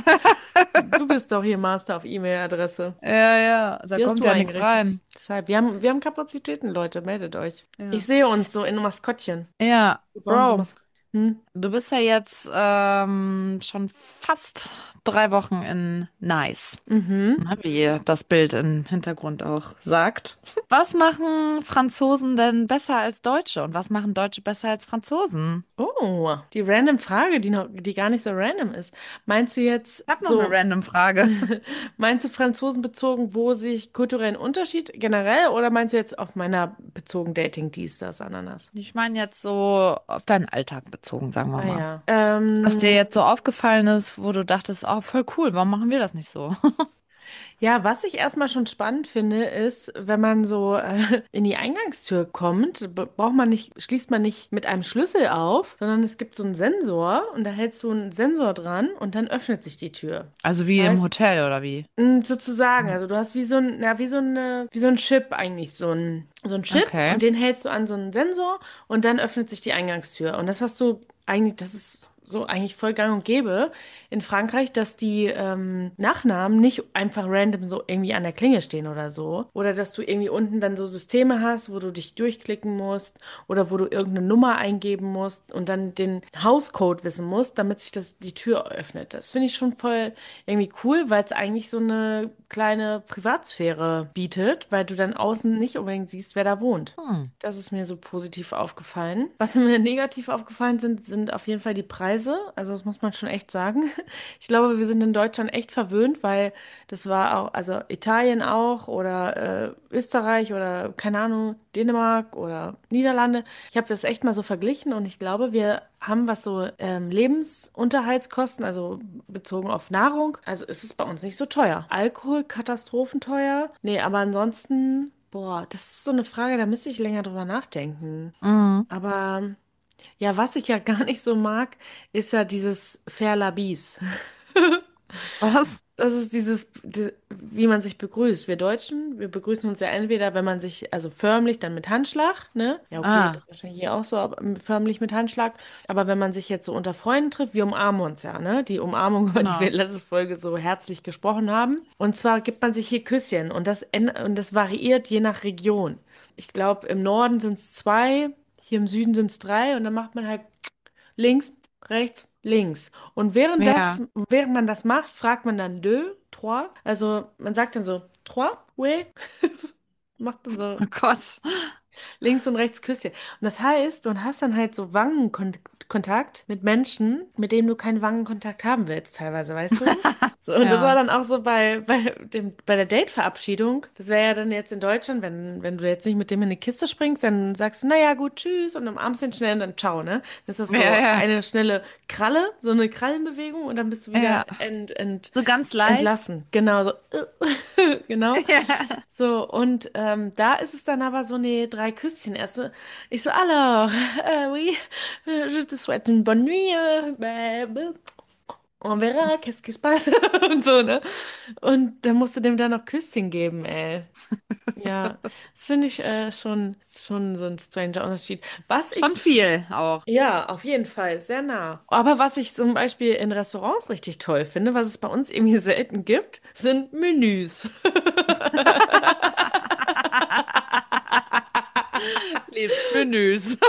Du bist doch hier Master auf E-Mail-Adresse. Ja, ja, da Die hast kommt du ja nichts eingerichtet. rein. Deshalb, wir haben, wir haben Kapazitäten, Leute, meldet euch. Ja. Ich sehe uns so in Maskottchen. Ja, Wir bauen so Bro, Maskottchen. Hm? du bist ja jetzt ähm, schon fast drei Wochen in Nice, Mhm. ne, wie das Bild im Hintergrund auch sagt. Was machen Franzosen denn besser als Deutsche und was machen Deutsche besser als Franzosen? Oh, die random Frage, die noch, die gar nicht so random ist. Meinst du jetzt Ich habe noch eine so, random Frage. meinst du Franzosen bezogen, wo sich kulturellen Unterschied generell oder meinst du jetzt auf meiner bezogen Dating, dies, das, Ananas? Ich meine jetzt so auf deinen Alltag bezogen, sagen wir Ah mal. ja. Was dir Ähm, jetzt so aufgefallen ist, wo du dachtest, oh, voll cool, warum machen wir das nicht so? Ja, was ich erstmal schon spannend finde, ist, wenn man so äh, in die Eingangstür kommt, b- braucht man nicht, schließt man nicht mit einem Schlüssel auf, sondern es gibt so einen Sensor und da hältst du einen Sensor dran und dann öffnet sich die Tür. Also Das wie im heißt, Hotel oder wie? mh, sozusagen, also du hast wie so ein, ja, wie so ein, wie so ein Chip eigentlich, so ein, so ein Chip Okay. und den hältst du an so einen Sensor und dann öffnet sich die Eingangstür. Und das hast du eigentlich, das ist so eigentlich voll gang und gäbe in Frankreich, dass die ähm, Nachnamen nicht einfach random so irgendwie an der Klinge stehen oder so. Oder dass du irgendwie unten dann so Systeme hast, wo du dich durchklicken musst oder wo du irgendeine Nummer eingeben musst und dann den Hauscode wissen musst, damit sich das die Tür öffnet. Das finde ich schon voll irgendwie cool, weil es eigentlich so eine kleine Privatsphäre bietet, weil du dann außen nicht unbedingt siehst, wer da wohnt. Hm. Das ist mir so positiv aufgefallen. Was mir negativ aufgefallen sind, sind auf jeden Fall die Preise. Also das muss man schon echt sagen. Ich glaube, wir sind in Deutschland echt verwöhnt, weil das war auch, also Italien auch oder äh, Österreich oder keine Ahnung, Dänemark oder Niederlande. Ich habe das echt mal so verglichen und ich glaube, wir haben, was so ähm, Lebensunterhaltskosten, also bezogen auf Nahrung, also ist es bei uns nicht so teuer. Alkohol, katastrophenteuer. Nee, aber ansonsten, boah, das ist so eine Frage, da müsste ich länger drüber nachdenken. Mhm. Aber ja, was ich ja gar nicht so mag, ist ja dieses Faire la bis. Was? Das ist dieses, die, wie man sich begrüßt. Wir Deutschen, wir begrüßen uns ja entweder, wenn man sich, also förmlich, dann mit Handschlag, ne? Ja, okay, das Ah, ist wahrscheinlich hier auch so, aber ähm, förmlich mit Handschlag. Aber wenn man sich jetzt so unter Freunden trifft, wir umarmen uns ja, ne? Die Umarmung, über die wir genau. letzte Folge so herzlich gesprochen haben. Und zwar gibt man sich hier Küsschen und das, en- und das variiert je nach Region. Ich glaube, im Norden sind es zwei, hier im Süden sind es drei und dann macht man halt links, rechts, links. Und während das, Ja. während man das macht, fragt man dann deux, trois. Also man sagt dann so trois, oui. Macht dann so Oh Gott. links und rechts Küsschen. Und das heißt, du hast dann halt so Wangenkontakt mit Menschen, mit denen du keinen Wangenkontakt haben willst, teilweise, weißt du? So, und das war Ja. dann auch so bei, bei dem, bei der Date-Verabschiedung. Das wäre ja dann jetzt in Deutschland, wenn, wenn du jetzt nicht mit dem in die Kiste springst, dann sagst du, naja, gut, tschüss und umarmst ihn schnell und dann ciao, ne? Das ist Ja, so ja. eine schnelle Kralle, so eine Krallenbewegung und dann bist du wieder Ja. ent, ent, So ganz leicht. entlassen. Genau, so. Genau. Ja. So, und ähm, da ist es dann aber so, nee, drei Küsschen. Erst so, ich so, alors, äh, oui, je te te souhaite une bonne nuit. euh, bäh, bäh. On verra, qu'est-ce qui se passe? Und so, ne? Und dann musst du dem dann noch Küsschen geben, ey. Ja, das finde ich äh, schon, schon so ein stranger Unterschied. Was Ist schon ich, viel auch. ja, auf jeden Fall, sehr nah. Aber was ich zum Beispiel in Restaurants richtig toll finde, was es bei uns irgendwie selten gibt, sind Menüs. Liebst Menüs.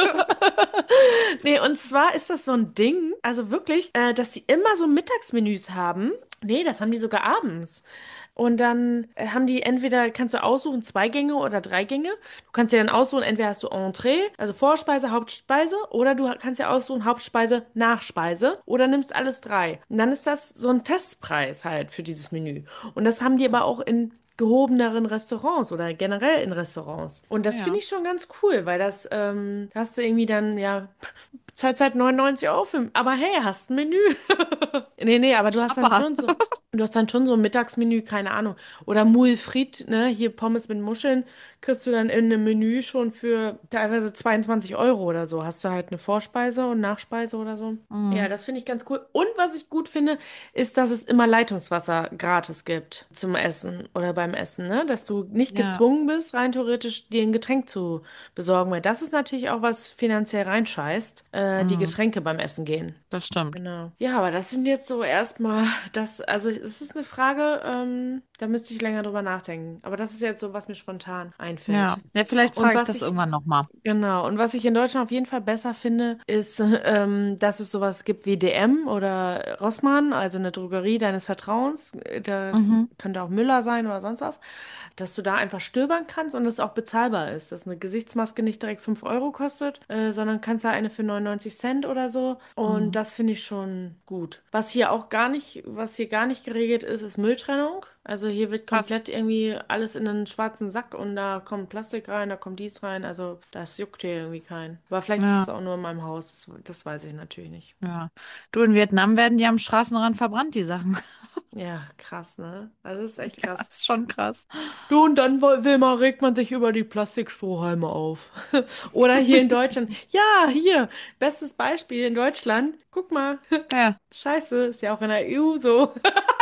Nee, und zwar ist das so ein Ding, also wirklich, äh, dass sie immer so Mittagsmenüs haben. Nee, das haben die sogar abends. Und dann äh, haben die entweder, kannst du aussuchen, zwei Gänge oder drei Gänge. Du kannst dir dann aussuchen, entweder hast du Entree, also Vorspeise, Hauptspeise, oder du kannst dir aussuchen, Hauptspeise, Nachspeise, oder nimmst alles drei. Und dann ist das so ein Festpreis halt für dieses Menü. Und das haben die aber auch in gehobeneren Restaurants oder generell in Restaurants. Und das finde Ja. ich schon ganz cool, weil das, ähm, da hast du irgendwie dann, ja, zahlt halt neunundneunzig Euro für, aber hey, hast ein Menü. Nee, nee, aber du hast dann Schnapper. schon so, du hast dann schon so ein Mittagsmenü, keine Ahnung. Oder Moule Frites, ne, hier Pommes mit Muscheln, kriegst du dann in einem Menü schon für teilweise zweiundzwanzig Euro oder so. Hast du halt eine Vorspeise und Nachspeise oder so. Ja, Mhm. das finde ich ganz cool. Und was ich gut finde, ist, dass es immer Leitungswasser gratis gibt zum Essen oder beim Essen, ne? Dass du nicht Ja. gezwungen bist, rein theoretisch dir ein Getränk zu besorgen, weil das ist natürlich auch was finanziell reinscheißt, äh, die Mhm. Getränke beim Essen gehen. Das stimmt. Genau. Ja, aber das sind jetzt so erstmal das, also es ist eine Frage, ähm, da müsste ich länger drüber nachdenken. Aber das ist jetzt so, was mir spontan Ja. einfällt. Ja, vielleicht Und frage ich was das ich, irgendwann nochmal. genau, und was ich in Deutschland auf jeden Fall besser finde, ist, ähm, dass es sowas gibt wie D M oder Rossmann, also eine Drogerie deines Vertrauens. Das Mhm. könnte auch Müller sein oder sonst was, dass du da einfach stöbern kannst und es auch bezahlbar ist, dass eine Gesichtsmaske nicht direkt fünf Euro kostet, äh, sondern kannst da eine für neunundneunzig Cent oder so. Und Mhm. das finde ich schon gut. Was hier auch gar nicht, was hier gar nicht geregelt ist, ist Mülltrennung. Also hier wird Krass. komplett irgendwie alles in einen schwarzen Sack und da kommt Plastik rein, da kommt dies rein. Also das juckt hier irgendwie keinen. Aber vielleicht ist es Ja. auch nur in meinem Haus. Das, das weiß ich natürlich nicht. Ja. Du, in Vietnam werden die am Straßenrand verbrannt, die Sachen. Ja, krass, ne? Also das ist echt Ja, krass. ist schon krass. Du, und dann woll- will man, regt man sich über die Plastikstrohhalme auf. Oder hier in Deutschland. Ja, hier, bestes Beispiel in Deutschland. Guck mal. Ja. Scheiße, ist ja auch in der E U so.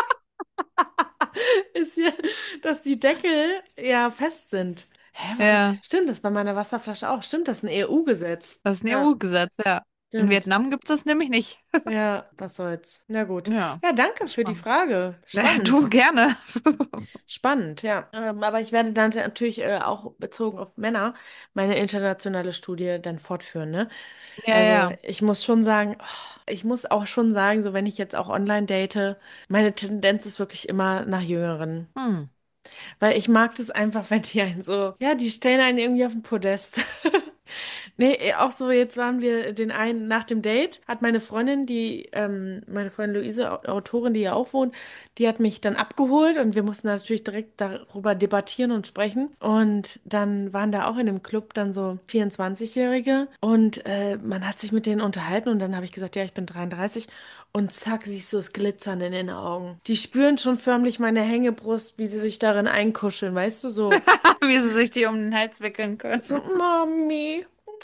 Ist hier, dass die Deckel ja fest sind. Hä, warum? Ja. Stimmt, das ist bei meiner Wasserflasche auch. Stimmt, das ist ein E U-Gesetz. Das ist ein Ja, E U-Gesetz, ja. In stimmt. Vietnam gibt es das nämlich nicht. Ja, was soll's. Na gut. Ja. Ja, danke für die Spannend. Frage. Ja, Spannend. du, gerne. Spannend, ja. Ähm, aber ich werde dann natürlich äh, auch bezogen auf Männer meine internationale Studie dann fortführen, ne? Ja, Also ja. ich muss schon sagen, oh, ich muss auch schon sagen, so wenn ich jetzt auch online date, meine Tendenz ist wirklich immer nach Jüngeren. Hm. Weil ich mag das einfach, wenn die einen so, ja, die stellen einen irgendwie auf den Podest. Nee, eh, auch so, jetzt waren wir den einen nach dem Date, hat meine Freundin, die, ähm, meine Freundin Luise, Au- Autorin, die ja auch wohnt, die hat mich dann abgeholt und wir mussten natürlich direkt darüber debattieren und sprechen. Und dann waren da auch in dem Club dann so vierundzwanzig-Jährige und äh, man hat sich mit denen unterhalten und dann habe ich gesagt, ja, ich bin dreiunddreißig. Und zack, siehst du das Glitzern in den Augen. Die spüren schon förmlich meine Hängebrust, wie sie sich darin einkuscheln, weißt du, so. Wie sie sich die um den Hals wickeln So, können. Mami.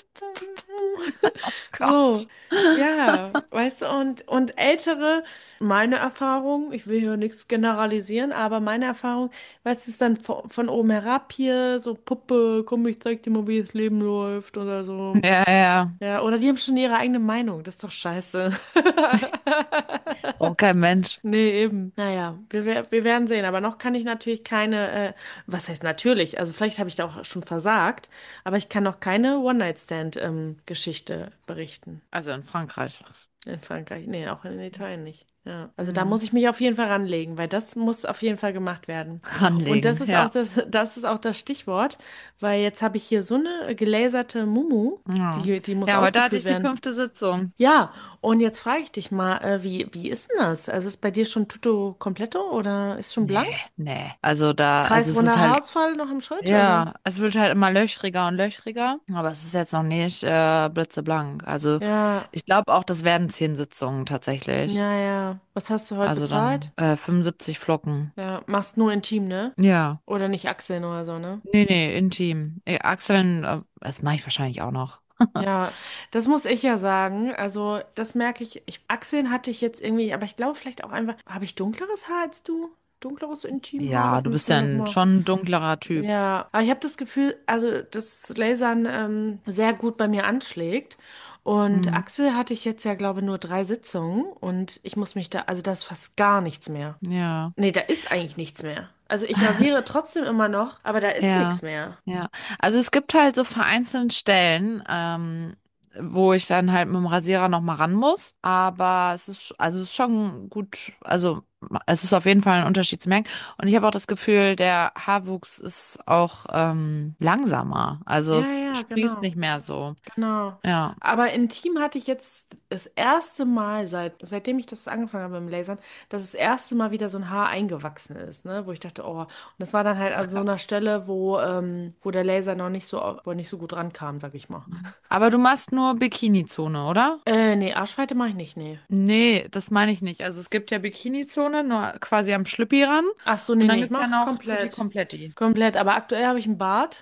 So, Gott. ja, weißt du, und, und Ältere, meine Erfahrung, ich will hier nichts generalisieren, aber meine Erfahrung, weißt du, ist dann von, von oben herab hier, so Puppe, komm, ich zeig dir mal, wie das Leben läuft oder so. Ja, ja. Ja, oder die haben schon ihre eigene Meinung, das ist doch scheiße. Braucht kein Mensch. Nee, eben. Naja, wir, wer- wir werden sehen. Aber noch kann ich natürlich keine, äh, was heißt natürlich? Also vielleicht habe ich da auch schon versagt, aber ich kann noch keine One-Night-Stand-Geschichte berichten. Also in Frankreich. In Frankreich. Nee, auch in Italien nicht. Ja. Also da Hm. muss ich mich auf jeden Fall ranlegen, weil das muss auf jeden Fall gemacht werden. Und das Ranlegen, ist auch ja. das, das ist auch das Stichwort, weil jetzt habe ich hier so eine gelaserte Mumu, Ja. die, die muss Ja, heute hatte ausgefüllt ich die werden. fünfte Sitzung. Ja, und jetzt frage ich dich mal, äh, wie, wie ist denn das? Also ist bei dir schon tutto completo oder ist schon Nee, blank? nee. Also da, also es ist Kreisrunder halt, Haarausfall noch im Schritt, oder? ja, es wird halt immer löchriger und löchriger, aber es ist jetzt noch nicht äh, blitzeblank. Also Ja, ich glaube auch, das werden zehn Sitzungen tatsächlich. ja, ja. Was hast du heute Also bezahlt? dann äh, fünfundsiebzig Flocken. Ja, machst nur intim, ne? Ja. Oder nicht Achseln oder so, ne? Nee, nee, intim. Äh, Achseln, äh, das mache ich wahrscheinlich auch noch. Ja, das muss ich ja sagen. Also, das merke ich. Ich Achseln hatte ich jetzt irgendwie, aber ich glaube vielleicht auch einfach, habe ich dunkleres Haar als du? Dunkleres Intimhaar? Ja, Das du bist müssen wir ja noch ein, mal. schon ein dunklerer Typ. Ja, aber ich habe das Gefühl, also das Lasern ähm, sehr gut bei mir anschlägt. Und Hm. Axel hatte ich jetzt ja, glaube ich, nur drei Sitzungen und ich muss mich da, also da ist fast gar nichts mehr. Ja, Nee, da ist eigentlich nichts mehr. Also ich rasiere trotzdem immer noch, aber da ist nichts ja, mehr. ja. Also es gibt halt so vereinzelt Stellen, ähm, wo ich dann halt mit dem Rasierer noch mal ran muss. Aber es ist, also es ist schon gut, also es ist auf jeden Fall ein Unterschied zu merken. Und ich habe auch das Gefühl, der Haarwuchs ist auch ähm, langsamer. Also Ja, es ja, sprießt genau. nicht mehr so. Genau. Ja. Aber intim hatte ich jetzt das erste Mal, seit, seitdem ich das angefangen habe mit dem Lasern, dass das erste Mal wieder so ein Haar eingewachsen ist, ne? Wo ich dachte, oh, und das war dann halt Ach, an so einer krass. Stelle, wo, ähm, wo der Laser noch nicht so, wo er nicht so gut rankam, sag ich mal. Aber du machst nur Bikini-Zone, oder? Äh, nee, Arschweite mache ich nicht, nee. Nee, das meine ich nicht. Also es gibt ja Bikini-Zone, nur quasi am Schlüppi ran. Ach so, Und nee, dann nee, ich gibt es ja mache noch so die komplett. Kompletti. Komplett, aber aktuell habe ich einen Bart.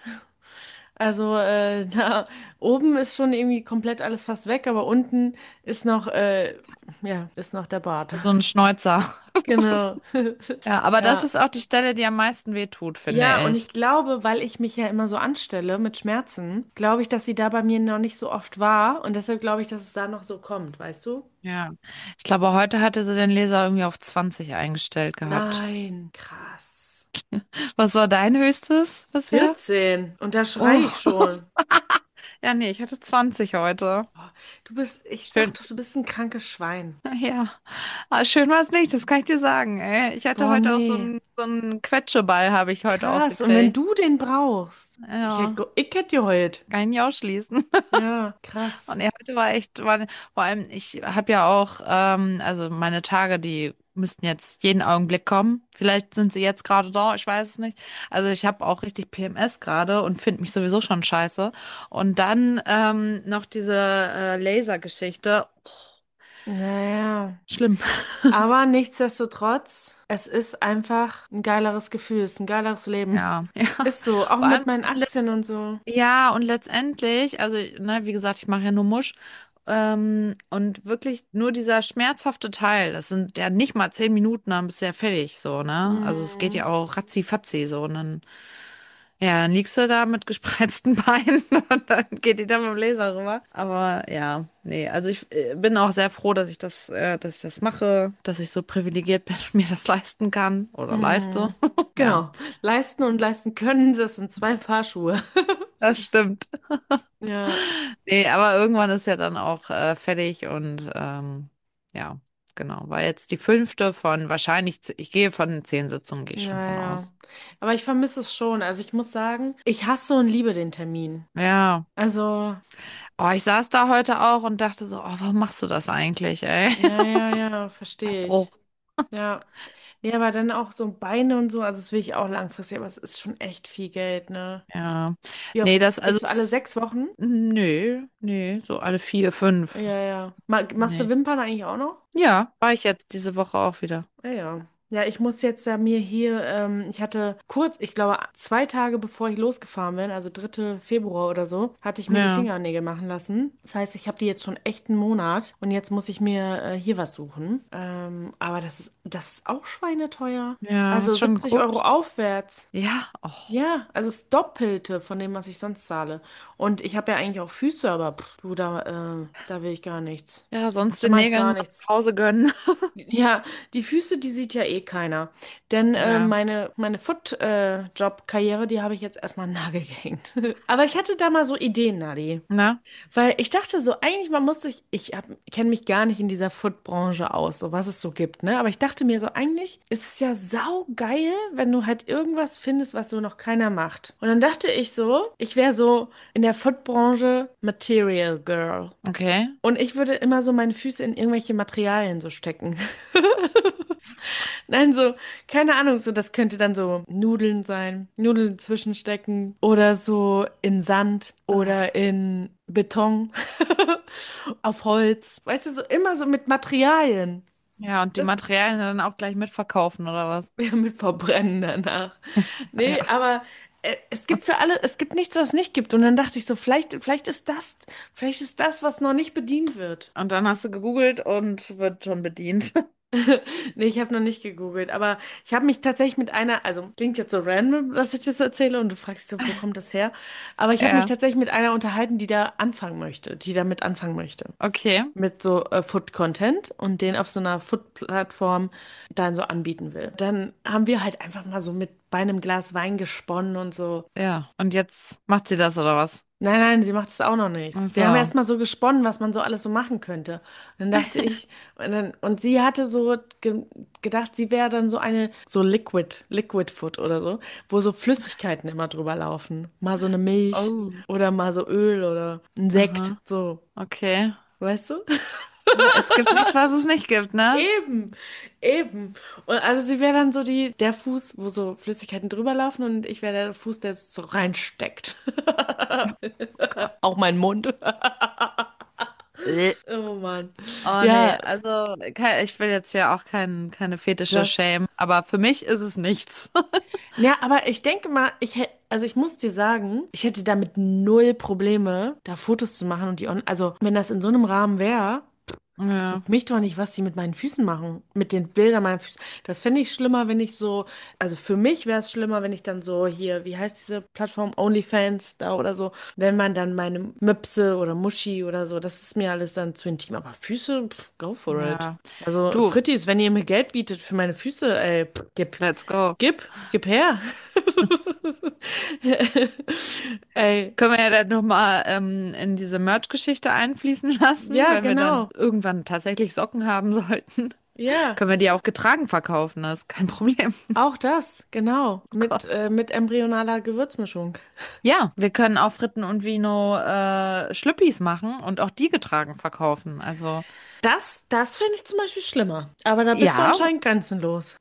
Also äh, da oben ist schon irgendwie komplett alles fast weg, aber unten ist noch, äh, ja, ist noch der Bart. So ein Schnäuzer. Genau. Ja, aber das Ja. ist auch die Stelle, die am meisten wehtut, finde Ja, und ich ich. glaube, weil ich mich ja immer so anstelle mit Schmerzen, glaube ich, dass sie da bei mir noch nicht so oft war und deshalb glaube ich, dass es da noch so kommt, weißt du? Ja. Ich glaube, heute hatte sie den Laser irgendwie auf zwanzig eingestellt gehabt. Nein, krass. Was war dein höchstes bisher? vierzehn. Und da schrei Oh. ich schon. Ja, nee, ich hatte zwanzig heute. Oh, du bist, ich sag Schön. doch, du bist ein krankes Schwein. Ja. Aber schön war es nicht, das kann ich dir sagen, ey. Ich hatte Boah, heute auch so nee. einen, so einen Quetscheball, habe ich heute auch Krass. Und wenn gekriegt. du den brauchst, ich hätte, Ja, ge- ich hätte dir heute. kann ich nicht ausschließen. Ja, krass. Und ja, heute war echt, war, vor allem, ich habe ja auch, ähm, also meine Tage, die müssten jetzt jeden Augenblick kommen. Vielleicht sind sie jetzt gerade da, ich weiß es nicht. Also ich habe auch richtig P M S gerade und finde mich sowieso schon scheiße. Und dann ähm, noch diese äh, Lasergeschichte. Naja. Schlimm. Aber nichtsdestotrotz, es ist einfach ein geileres Gefühl, es ist ein geileres Leben. Ja, ja. Ist so, auch Vor mit allem meinen Aktien letzt, und so. ja, und letztendlich, also, ne, wie gesagt, ich mache ja nur Musch. Ähm, und wirklich nur dieser schmerzhafte Teil, das sind ja nicht mal zehn Minuten, dann bist du ja fertig, so, ne? Also es geht Mhm. ja auch ratzi-fatzi, so. Und dann, ja, dann liegst du da mit gespreizten Beinen und dann geht die da mit dem Laser rüber. Aber ja, nee, also ich äh, bin auch sehr froh, dass ich das, äh, dass ich das mache, dass ich so privilegiert bin und mir das leisten kann oder leiste. Mhm. Ja, Genau. Leisten und leisten können, das sind zwei Paar Schuhe. das stimmt. Ja, Nee, aber irgendwann ist ja dann auch äh, fertig und ähm, ja, genau. War jetzt die fünfte von wahrscheinlich, z- ich gehe von zehn Sitzungen, gehe ich schon ja, von ja. aus. Aber ich vermisse es schon. Also ich muss sagen, ich hasse und liebe den Termin. Ja. Also, Oh, ich saß da heute auch und dachte so, oh, warum machst du das eigentlich, ey? ja, ja, ja, verstehe ich. Abbruch. Ja. Nee, aber dann auch so Beine und so, also das will ich auch langfristig, aber es ist schon echt viel Geld, ne? Ja. Wie oft Nee, das, also, gehst du alle es- sechs Wochen? nö, nee, so alle vier, Ja, fünf. ja. Ma machst du Nee. Wimpern eigentlich auch noch? Ja, war ich jetzt diese Woche auch wieder. Ja, ja. Ja, ich muss jetzt ja mir hier, ähm, ich hatte kurz, ich glaube, zwei Tage bevor ich losgefahren bin, also dritter Februar oder so, hatte ich mir die Ja. Fingernägel machen lassen. Das heißt, ich habe die jetzt schon echt einen Monat und jetzt muss ich mir äh, hier was suchen. Ähm, aber das ist, das ist auch schweineteuer. Ja, Also hast schon siebzig Euro geguckt? aufwärts. Ja, oh. Ja, also das Doppelte von dem, was ich sonst zahle. Und ich habe ja eigentlich auch Füße, aber pff, du, da, äh, da will ich gar nichts. Ja, sonst Da den mache ich gar Nägeln mal nichts. Pause gönnen. Ja, die Füße, die sieht ja eh keiner. Denn äh, Ja. meine, meine Foot-Job-Karriere, die habe ich jetzt erstmal an den Nagel gehängt. Aber ich hatte da mal so Ideen, Nadi. Na? Weil ich dachte so, eigentlich, man muss sich, ich hab, kenne mich gar nicht in dieser Food-Branche aus, so was es so gibt, ne? Aber ich dachte mir so, eigentlich ist es ja saugeil, wenn du halt irgendwas findest, was so noch keiner macht. Und dann dachte ich so, ich wäre so in der Food-Branche Material Girl. Okay. Und ich würde immer so meine Füße in irgendwelche Materialien so stecken. Nein, so, keine Ahnung, so, das könnte dann so Nudeln sein, Nudeln zwischenstecken oder so in Sand oder in Beton, auf Holz. Weißt du, so immer so mit Materialien. Ja, und die Das Materialien dann auch gleich mitverkaufen oder was? ja, mit Verbrennen danach. Nee, Ja. aber äh, es gibt für alle, es gibt nichts, was es nicht gibt. Und dann dachte ich so, vielleicht, vielleicht ist das, vielleicht ist das, was noch nicht bedient wird. Und dann hast du gegoogelt und wird schon bedient. Nee, ich habe noch nicht gegoogelt, aber ich habe mich tatsächlich mit einer, also klingt jetzt so random, was ich das erzähle und du fragst dich so, wo kommt das her? Aber ich habe mich Ja, tatsächlich mit einer unterhalten, die da anfangen möchte, die damit anfangen möchte. okay. Mit so äh, Food-Content und den auf so einer Food-Plattform dann so anbieten will. Dann haben wir halt einfach mal so mit bei einem Glas Wein gesponnen und so. Ja. Und jetzt macht sie das oder was? Nein, nein, sie macht es auch noch nicht. Ach Wir haben so. erst mal so gesponnen, was man so alles so machen könnte. Und dann dachte ich, und, dann, und sie hatte so ge gedacht, sie wäre dann so eine, so Liquid, Liquid Food oder so, wo so Flüssigkeiten immer drüber laufen. Mal so eine Milch Oh. oder mal so Öl oder ein Sekt, Aha. so, Okay. weißt du? Ja, es gibt nichts, was es nicht gibt, ne? Eben, eben. Und also sie wäre dann so die, der Fuß, wo so Flüssigkeiten drüber laufen und ich wäre der Fuß, der so reinsteckt. Oh Gott. Auch mein Mund. Äh. Oh Mann. Oh nee, Ja, also kei- ich will jetzt ja auch kein, keine Fetische das. schämen, aber für mich ist es nichts. Ja, aber ich denke mal, ich hätte, also ich muss dir sagen, ich hätte damit null Probleme, da Fotos zu machen und die on, also wenn das in so einem Rahmen wäre. Ja. Juckt mich doch nicht, was die mit meinen Füßen machen. Mit den Bildern meiner Füße. Das fände ich schlimmer, wenn ich so, also für mich wäre es schlimmer, wenn ich dann so hier, wie heißt diese Plattform? OnlyFans da oder so, wenn man dann meine Möpse oder Muschi oder so, das ist mir alles dann zu intim. Aber Füße, pff, go for it. Ja. Also Du, Frittis, wenn ihr mir Geld bietet für meine Füße, ey, pff, gib, let's go. gib, gib her. Ey, Können wir ja dann nochmal ähm, in diese Merch-Geschichte einfließen lassen, ja, wenn wir dann genau. irgendwann tatsächlich Socken haben sollten. Ja. Können wir die auch getragen verkaufen, das ist kein Problem. Auch das, genau. Oh Mit, Gott. äh, mit embryonaler Gewürzmischung. Ja, wir können auf Fritten und Vino äh, Schlüppis machen und auch die getragen verkaufen. Also, Das, das finde ich zum Beispiel schlimmer. Aber da bist du ja. anscheinend grenzenlos.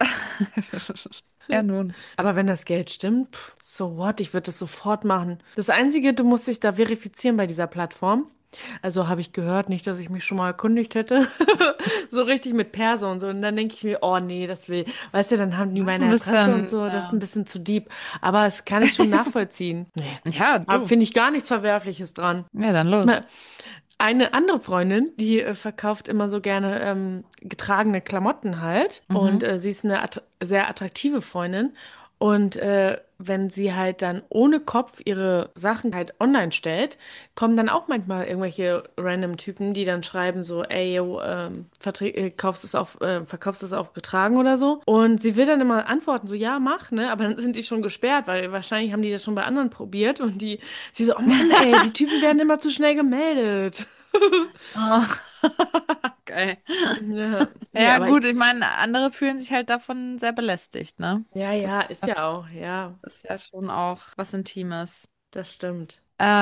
Ja, nun. Aber wenn das Geld stimmt, pff, so what? Ich würde das sofort machen. Das Einzige, du musst dich da verifizieren bei dieser Plattform. Also habe ich gehört, nicht, dass ich mich schon mal erkundigt hätte. So richtig mit Perso und so. Und dann denke ich mir, oh nee, das will. Weißt du, dann haben die Das ist meine ein Adresse und bisschen, so. Das ist ein ja. bisschen zu deep. Aber das kann ich schon nachvollziehen. Nee. Ja, Da du. finde ich gar nichts Verwerfliches dran. Ja, dann los. Eine andere Freundin, die äh, verkauft immer so gerne ähm, getragene Klamotten halt. Und Mhm. äh, sie ist eine att sehr attraktive Freundin. Und äh, wenn sie halt dann ohne Kopf ihre Sachen halt online stellt, kommen dann auch manchmal irgendwelche random Typen, die dann schreiben so, ey, yo, ähm, verträ- äh, kaufst es auf, äh, verkaufst es auch getragen oder so. Und sie will dann immer antworten, so, ja, mach, ne? Aber dann sind die schon gesperrt, weil wahrscheinlich haben die das schon bei anderen probiert. Und die, sie so, oh Mann, ey, die Typen werden immer zu schnell gemeldet. Oh. Geil. Ja, nee, Ja, aber ich, gut, ich meine, andere fühlen sich halt davon sehr belästigt, ne? ja, Das ja, ist ist ja, ja auch, ja, ist ja schon auch was Intimes. das stimmt.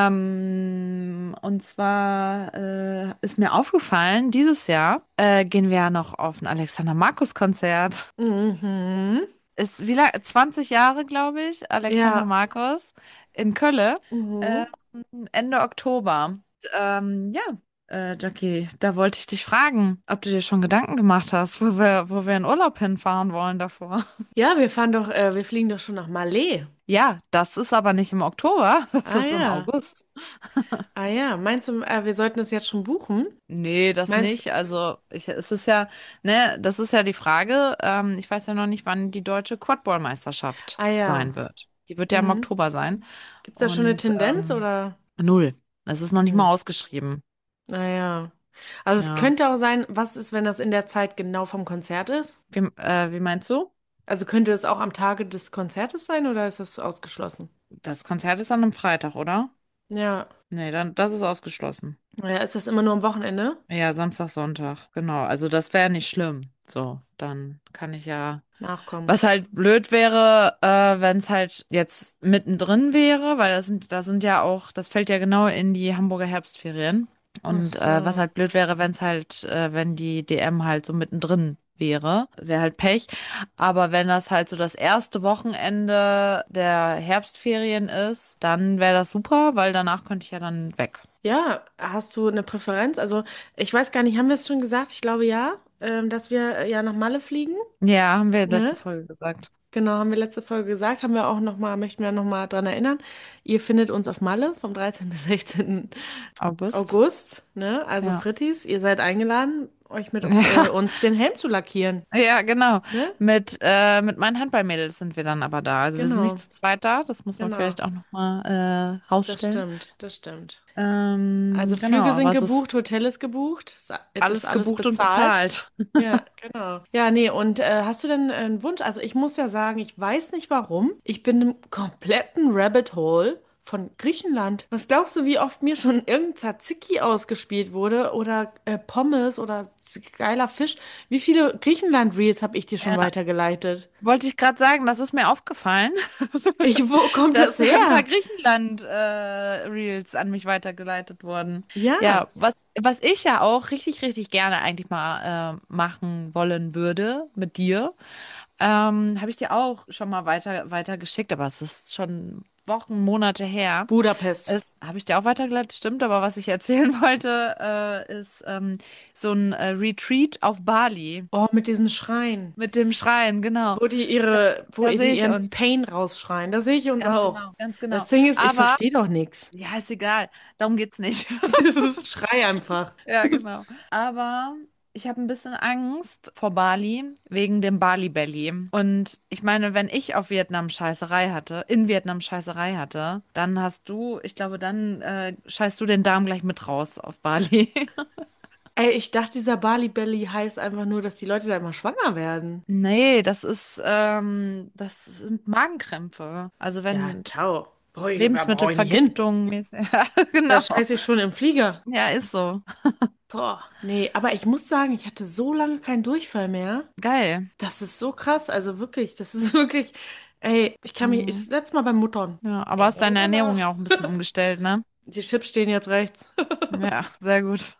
Ähm, und zwar äh, ist mir aufgefallen, dieses Jahr äh, gehen wir ja noch auf ein Alexander Markus Konzert. Mhm. Ist wie lange? zwanzig Jahre, glaube ich, Alexander Ja. Markus in Kölle. Ähm, Mhm. Ende Oktober. Ähm, ja, äh, Jackie, da wollte ich dich fragen, ob du dir schon Gedanken gemacht hast, wo wir, wo wir in Urlaub hinfahren wollen davor. Ja, wir fahren doch, äh, wir fliegen doch schon nach Malé. Ja, das ist aber nicht im Oktober, das Ah ist im ja. August. Ah ja. Meinst du, äh, wir sollten das jetzt schon buchen? Nee, das Meinst nicht. Also, ich, es ist ja, ne, das ist ja die Frage. Ähm, ich weiß ja noch nicht, wann die deutsche Quadball-Meisterschaft Ah ja. sein wird. Die wird ja im Mhm. Oktober sein. Gibt es da schon eine Und Tendenz ähm, oder? null. Es ist noch nicht Hm. mal ausgeschrieben. Ah ja. Also es Ja. könnte auch sein, was ist, wenn das in der Zeit genau vom Konzert ist? Wie, äh, wie meinst du? Also könnte es auch am Tage des Konzertes sein oder ist das ausgeschlossen? Das Konzert ist an einem Freitag, oder? Ja. Nee, dann, das ist ausgeschlossen. Ja, ist das immer nur am Wochenende? Ja, Samstag, Sonntag. Genau. Also, das wäre nicht schlimm. So, dann kann ich ja. Nachkommen. Was halt blöd wäre, äh, wenn es halt jetzt mittendrin wäre, weil das sind, das sind ja auch, das fällt ja genau in die Hamburger Herbstferien. Ach Und äh, was so. halt blöd wäre, wenn es halt, äh, wenn die D M halt so mittendrin wäre, wäre halt Pech. Aber wenn das halt so das erste Wochenende der Herbstferien ist, dann wäre das super, weil danach könnte ich ja dann weg. Ja, hast du eine Präferenz? Also, ich weiß gar nicht, haben wir es schon gesagt? Ich glaube ja, ähm, dass wir äh, ja nach Malle fliegen, Ja, haben wir letzte ne? Folge gesagt. Genau, haben wir letzte Folge gesagt, haben wir auch noch mal, möchten wir noch mal dran erinnern. Ihr findet uns auf Malle vom dreizehnten bis sechzehnten August. August, ne? Also Ja. Frittis, ihr seid eingeladen, euch mit äh, uns den Helm zu lackieren, Ja, ja, genau. ne? Mit, äh, mit meinen Handballmädels sind wir dann aber da. Also wir sind nicht Genau, zu zweit da, das muss man genau. vielleicht auch nochmal äh, Das rausstellen. stimmt, das stimmt. Ähm, Also genau, Flüge sind aber es gebucht, ist Hotel ist gebucht, es es ist alles alles gebucht und bezahlt. bezahlt. Ja, genau. Ja, nee, und äh, hast du denn einen Wunsch? Also ich muss ja sagen, ich weiß nicht warum. Ich bin im kompletten Rabbit Hole von Griechenland. Was glaubst du, wie oft mir schon irgendein Tzatziki ausgespielt wurde oder äh, Pommes oder geiler Fisch? Wie viele Griechenland-Reels habe ich dir schon Ja, weitergeleitet? wollte ich gerade sagen, das ist mir aufgefallen, Ich, wo kommt das dass ein paar her? Griechenland-Reels an mich weitergeleitet wurden. Ja, Ja, was, was ich ja auch richtig, richtig gerne eigentlich mal äh, machen wollen würde mit dir, ähm, habe ich dir auch schon mal weiter, weiter geschickt, aber es ist schon Wochen, Monate her. Budapest. Es habe ich dir auch weitergeleitet, stimmt, aber was ich erzählen wollte, äh, ist ähm, so ein äh, Retreat auf Bali Oh, mit diesem Schrein. mit dem Schreien, genau. Wo die ihre, wo Da die sehe ich ihren uns. Pain rausschreien. Da sehe ich uns Ganz auch. genau, ganz genau. Das Ding ist, ich Aber, verstehe doch nichts. ja, ist egal. Darum geht's nicht. Schrei einfach. Ja, genau. Aber ich habe ein bisschen Angst vor Bali wegen dem Bali Belly. Und ich meine, wenn ich auf Vietnam Scheißerei hatte, in Vietnam Scheißerei hatte, dann hast du, ich glaube, dann äh, scheißt du den Darm gleich mit raus auf Bali. Ey, ich dachte, dieser Bali Belly heißt einfach nur, dass die Leute da immer schwanger werden. Nee, das ist, ähm, das sind Magenkrämpfe. Also Ja, wenn ciao. Brauche ich, da brauch ich nicht hin. Lebensmittelvergiftung mäßig. Ja, Da genau. scheiße ich schon im Flieger. Ja, ist so. Boah, nee, aber ich muss sagen, ich hatte so lange keinen Durchfall mehr. Geil. Das ist so krass. Also wirklich, das ist wirklich. Ey, ich kann mich. Ich Mhm. letztes Mal beim Muttern. Ja, aber hast deine Ernährung ja auch ein bisschen umgestellt, ne? Die Chips stehen jetzt rechts. Ja, sehr gut.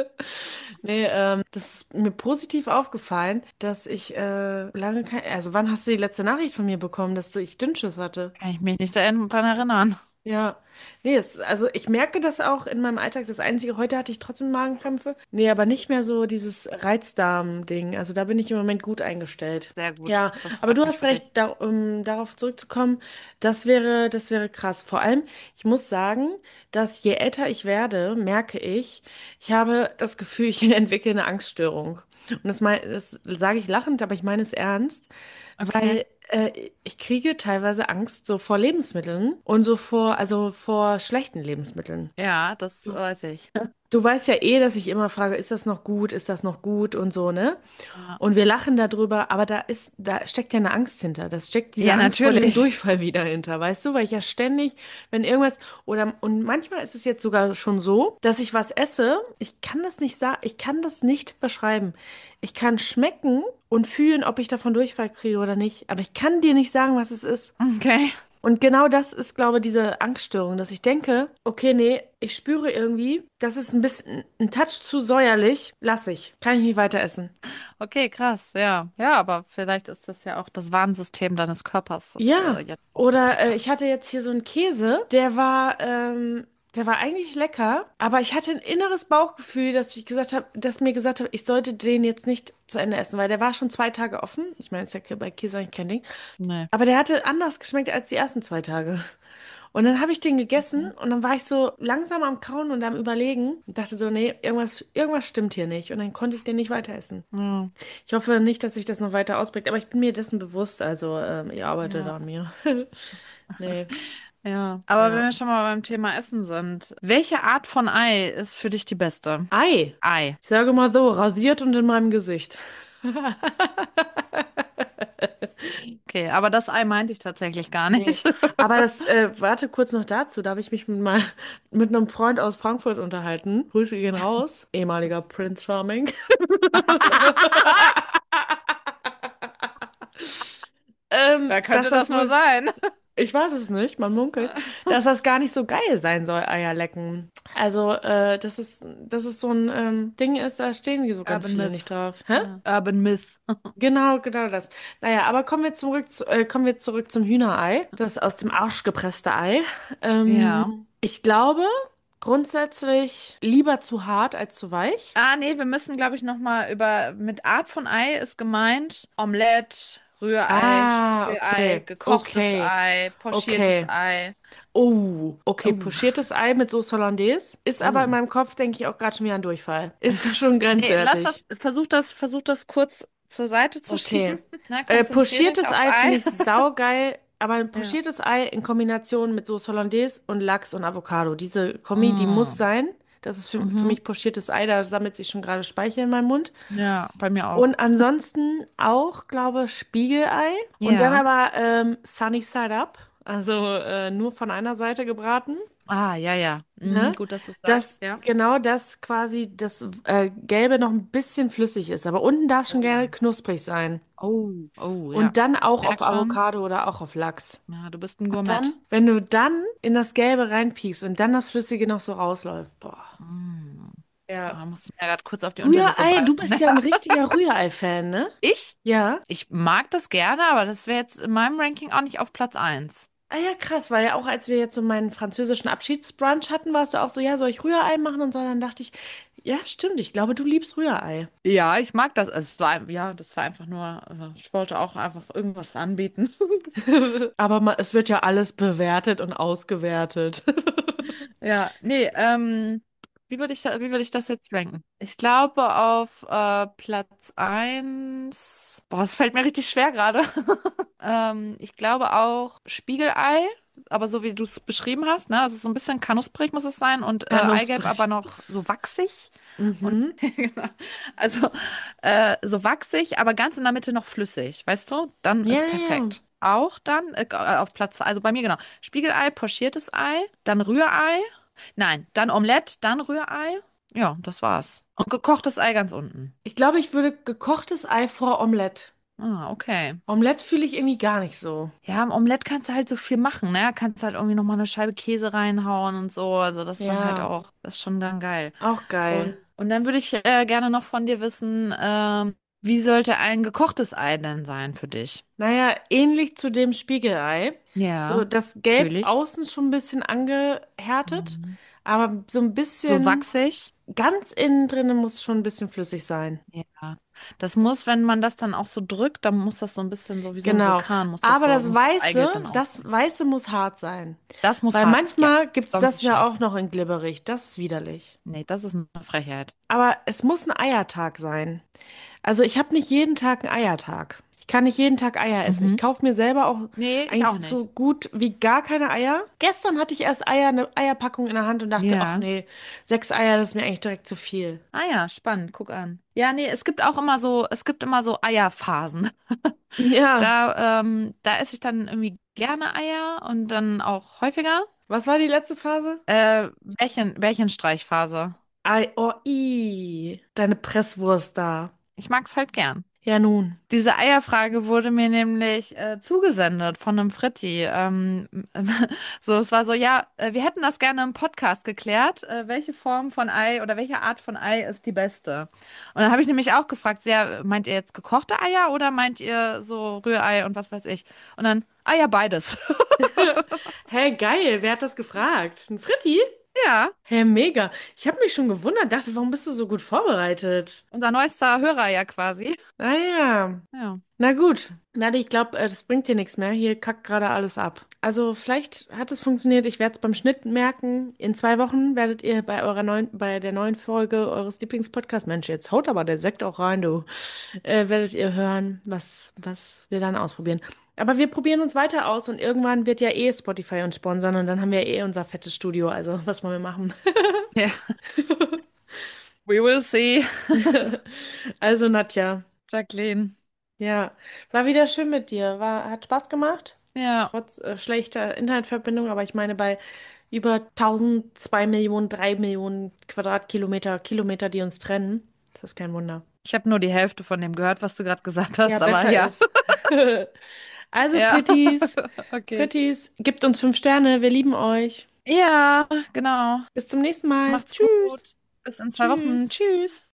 Nee, ähm, das ist mir positiv aufgefallen, dass ich äh, lange kein. Also, wann hast du die letzte Nachricht von mir bekommen, dass du ich Dünnschiss hatte? Kann ich mich nicht daran erinnern. Ja. Nee, es, also ich merke das auch in meinem Alltag. Das Einzige, heute hatte ich trotzdem Magenkrämpfe. Nee, aber nicht mehr so dieses Reizdarm-Ding. Also da bin ich im Moment gut eingestellt. Sehr gut. Ja, Das aber freut du mich hast für dich. recht, da, um darauf zurückzukommen, das wäre, das wäre krass. Vor allem, ich muss sagen, dass je älter ich werde, merke ich, ich habe das Gefühl, ich entwickle eine Angststörung. Und das, mein, das sage ich lachend, aber ich meine es ernst, Okay. weil äh, ich kriege teilweise Angst so vor Lebensmitteln und so vor, also vor schlechten Lebensmitteln. Ja, das weiß ich. Du weißt ja eh, dass ich immer frage, ist das noch gut, ist das noch gut und so, ne? Ja, Und wir lachen darüber, aber da ist, da steckt ja eine Angst hinter. Das steckt diese ja, Angst vor dem natürlich. Durchfall wieder hinter, weißt du? Weil ich ja ständig, wenn irgendwas, oder, und manchmal ist es jetzt sogar schon so, dass ich was esse, ich kann das nicht sagen, ich kann das nicht beschreiben. Ich kann schmecken und fühlen, ob ich davon Durchfall kriege oder nicht, aber ich kann dir nicht sagen, was es ist. Okay. Und genau das ist, glaube ich, diese Angststörung, dass ich denke, okay, nee, ich spüre irgendwie, das ist ein bisschen ein Touch zu säuerlich, lass ich, kann ich nicht weiter essen. Okay, krass. Ja. Ja, aber vielleicht ist das ja auch das Warnsystem deines Körpers, das äh, Ja, jetzt oder ausgepackt äh, hat. ich hatte jetzt hier so einen Käse, der war, ähm, der war eigentlich lecker, aber ich hatte ein inneres Bauchgefühl, dass ich gesagt habe, dass mir gesagt habe, ich sollte den jetzt nicht zu Ende essen, weil der war schon zwei Tage offen. Ich meine, ist ja bei Käse eigentlich kein Ding. Nee. Aber der hatte anders geschmeckt als die ersten zwei Tage. Und dann habe ich den gegessen Okay. und dann war ich so langsam am Kauen und am Überlegen und dachte so, nee, irgendwas, irgendwas stimmt hier nicht. Und dann konnte ich den nicht weiter essen. Ja. Ich hoffe nicht, dass sich das noch weiter ausprägt, aber ich bin mir dessen bewusst. Also, ähm, ich arbeite Ja. da an mir. Nee, Ja. Aber wenn ja. wir schon mal beim Thema Essen sind, welche Art von Ei ist für dich die beste? Ei. Ei. Ich sage mal so, rasiert und in meinem Gesicht. Okay, aber das Ei meinte ich tatsächlich gar Nee. nicht. Aber das, äh, warte kurz noch dazu. Da habe ich mich mit, mal, mit einem Freund aus Frankfurt unterhalten. Grüße gehen raus. Ehemaliger Prince Charming. Ähm, Wer dass könnte das das nur wohl, sein? ich weiß es nicht, man munkelt, dass das gar nicht so geil sein soll, Eierlecken. Also, äh, dass es, dass es so ein ähm, Ding ist, da stehen die so ganz Urban viele Myth. nicht drauf. Hä? Ja. Urban Myth. Genau, genau das. Naja, aber kommen wir zurück, zu, äh, kommen wir zurück zum Hühnerei, das aus dem Arsch gepresste Ei. Ja. Ähm, ich glaube, grundsätzlich lieber zu hart als zu weich. Ah, nee, wir müssen, glaube ich, nochmal über, mit Art von Ei ist gemeint Omelette, Rührei, Ah, Spiegelei, okay. gekochtes Okay. Ei, pochiertes Okay. Ei. Oh, okay. Oh, Pochiertes Ei mit Sauce Hollandaise. Ist aber in oh. meinem Kopf, denke ich, auch gerade schon wieder ein Durchfall. Ist schon Nee, lass das, grenzwertig. versuch das, versuch das kurz zur Seite zu Okay. schieben. Na, Äh, konzentrier dich pochiertes aufs Ei finde Ei. ich saugeil, aber ein Ja. pochiertes Ei in Kombination mit Sauce Hollandaise und Lachs und Avocado. Diese Kombi, die muss Mm. sein. Das ist für, für Mhm. mich pochiertes Ei, da sammelt sich schon gerade Speichel in meinem Mund. Ja, bei mir auch. Und ansonsten auch, glaube Spiegelei. Und dann Ja. aber ähm, Sunny Side Up. Also äh, nur von einer Seite gebraten. Ah, ja, ja. Mhm, Ne? gut, dass du sagst, Dass ja. genau das quasi das äh, Gelbe noch ein bisschen flüssig ist. Aber unten darf schon Oh gerne ja. knusprig sein. Oh, oh, ja. Und dann auch auf Merk schon. Avocado oder auch auf Lachs. Ja, du bist ein Und Gourmet. dann, wenn du dann in das Gelbe reinpiekst und dann das Flüssige noch so rausläuft. Boah. Mm. Ja. Da musst du mir ja gerade kurz auf die Unterlippe Rührei, du beißen. bist ja ein richtiger Rührei-Fan, ne? Ich? Ja. Ich mag das gerne, aber das wäre jetzt in meinem Ranking auch nicht auf Platz eins. Ah ja, krass, weil ja auch als wir jetzt so meinen französischen Abschiedsbrunch hatten, warst du auch so, ja, soll ich Rührei machen und so, dann dachte ich, ja, stimmt, ich glaube, du liebst Rührei. Ja, ich mag das. Also, es war, ein- ja, das war einfach nur, äh, ich wollte auch einfach irgendwas anbieten. Aber ma- es wird ja alles bewertet und ausgewertet. Ja, nee, ähm, wie würde ich, da- wie würde ich das jetzt ranken? Ich glaube auf äh, Platz eins. Boah, es fällt mir richtig schwer gerade. Ähm, ich glaube auch Spiegelei, aber so wie du es beschrieben hast, ne? Also so ein bisschen knusprig muss es sein und äh, Eigelb aber Knusprig. noch so wachsig. Und Mhm. genau. Also äh, so wachsig, aber ganz in der Mitte noch flüssig, weißt du? Dann Ja, ist ja, ja. perfekt. Auch dann äh, auf Platz zwei, also bei mir genau. Spiegelei, pochiertes Ei, dann Rührei. Nein, dann Omelette, dann Rührei. Ja, das war's. Und gekochtes Ei ganz unten. Ich glaube, ich würde gekochtes Ei vor Omelette. Ah, okay. Omelette fühle ich irgendwie gar nicht so. Ja, im Omelett kannst du halt so viel machen, ne? Kannst halt irgendwie nochmal eine Scheibe Käse reinhauen und so. Also das ist dann halt Ja, auch, das ist schon dann geil. auch Und, geil. und dann würde ich äh, gerne noch von dir wissen, ähm, wie sollte ein gekochtes Ei denn sein für dich? Naja, ähnlich zu dem Spiegelei. So, Ja, das Gelb fühle ich. außen schon ein bisschen angehärtet, Mhm. aber so ein So bisschen wachsig? ganz innen drin muss schon ein bisschen flüssig sein. Ja. Das muss, wenn man das dann auch so drückt, dann muss das so ein bisschen so wie so ein Genau. Vulkan, muss das Aber so, das muss das Eigelb Weiße, dann das aussehen. Weiße muss hart sein. Das muss Weil hart, ja. manchmal gibt es Sonst das ist ja auch scheiße. noch in glibberig. Das ist widerlich. Nee, das ist eine Frechheit. Aber es muss ein Eiertag sein. Also ich habe nicht jeden Tag einen Eiertag. Ich kann nicht jeden Tag Eier essen. Ich Mhm. kaufe mir selber auch Nee, ich eigentlich auch so nicht. gut wie gar keine Eier. Gestern hatte ich erst Eier, eine Eierpackung in der Hand und dachte, ach Ja. nee, sechs Eier, das ist mir eigentlich direkt zu viel. Ah ja, spannend, guck an. Ja, nee, es gibt auch immer so, es gibt immer so Eierphasen. Ja. Da, ähm, da esse ich dann irgendwie gerne Eier und dann auch häufiger. Was war die letzte Phase? Äh, Bärchen, Bärchenstreichphase. Ei, oh, i, deine Presswurst da. Ich mag's halt gern. Ja, nun. Diese Eierfrage wurde mir nämlich äh, zugesendet von einem Fritti. Ähm, so, es war so, ja, äh, wir hätten das gerne im Podcast geklärt. Äh, welche Form von Ei oder welche Art von Ei ist die beste? Und dann habe ich nämlich auch gefragt, so, ja, meint ihr jetzt gekochte Eier oder meint ihr so Rührei und was weiß ich? Und dann, ah ja, beides. Hey, geil, wer hat das gefragt? Ein Fritti? Ja, Hey, mega. Ich habe mich schon gewundert, dachte, warum bist du so gut vorbereitet? unser neuester Hörer ja quasi. Ah ja. Ja. Na gut. Nadi, ich glaube, das bringt dir nichts mehr. Hier kackt gerade alles ab. Also vielleicht hat es funktioniert. Ich werde es beim Schnitt merken. In zwei Wochen werdet ihr bei eurer neuen, bei der neuen Folge eures Lieblingspodcasts, Mensch, jetzt haut aber der Sekt auch rein, du, äh, werdet ihr hören, was, was wir dann ausprobieren. Aber wir probieren uns weiter aus und irgendwann wird ja eh Spotify uns sponsern und dann haben wir eh unser fettes Studio. Also was wollen wir machen? Ja. We will see. Also Nadja, Jacqueline. ja, war wieder schön mit dir. War, hat Spaß gemacht. Ja. Trotz äh, schlechter Internetverbindung, aber ich meine, bei über tausend, zwei Millionen, drei Millionen Quadratkilometer, Kilometer, die uns trennen, ist das kein Wunder. Ich habe nur die Hälfte von dem gehört, was du gerade gesagt Ja, hast, aber besser ja. ist. Also, Ja. Frittis, Okay. Frittis, gebt uns fünf Sterne, wir lieben euch. Ja, genau. Bis zum nächsten Mal. Macht's Tschüss. gut. Bis in zwei Wochen. Tschüss. Tschüss.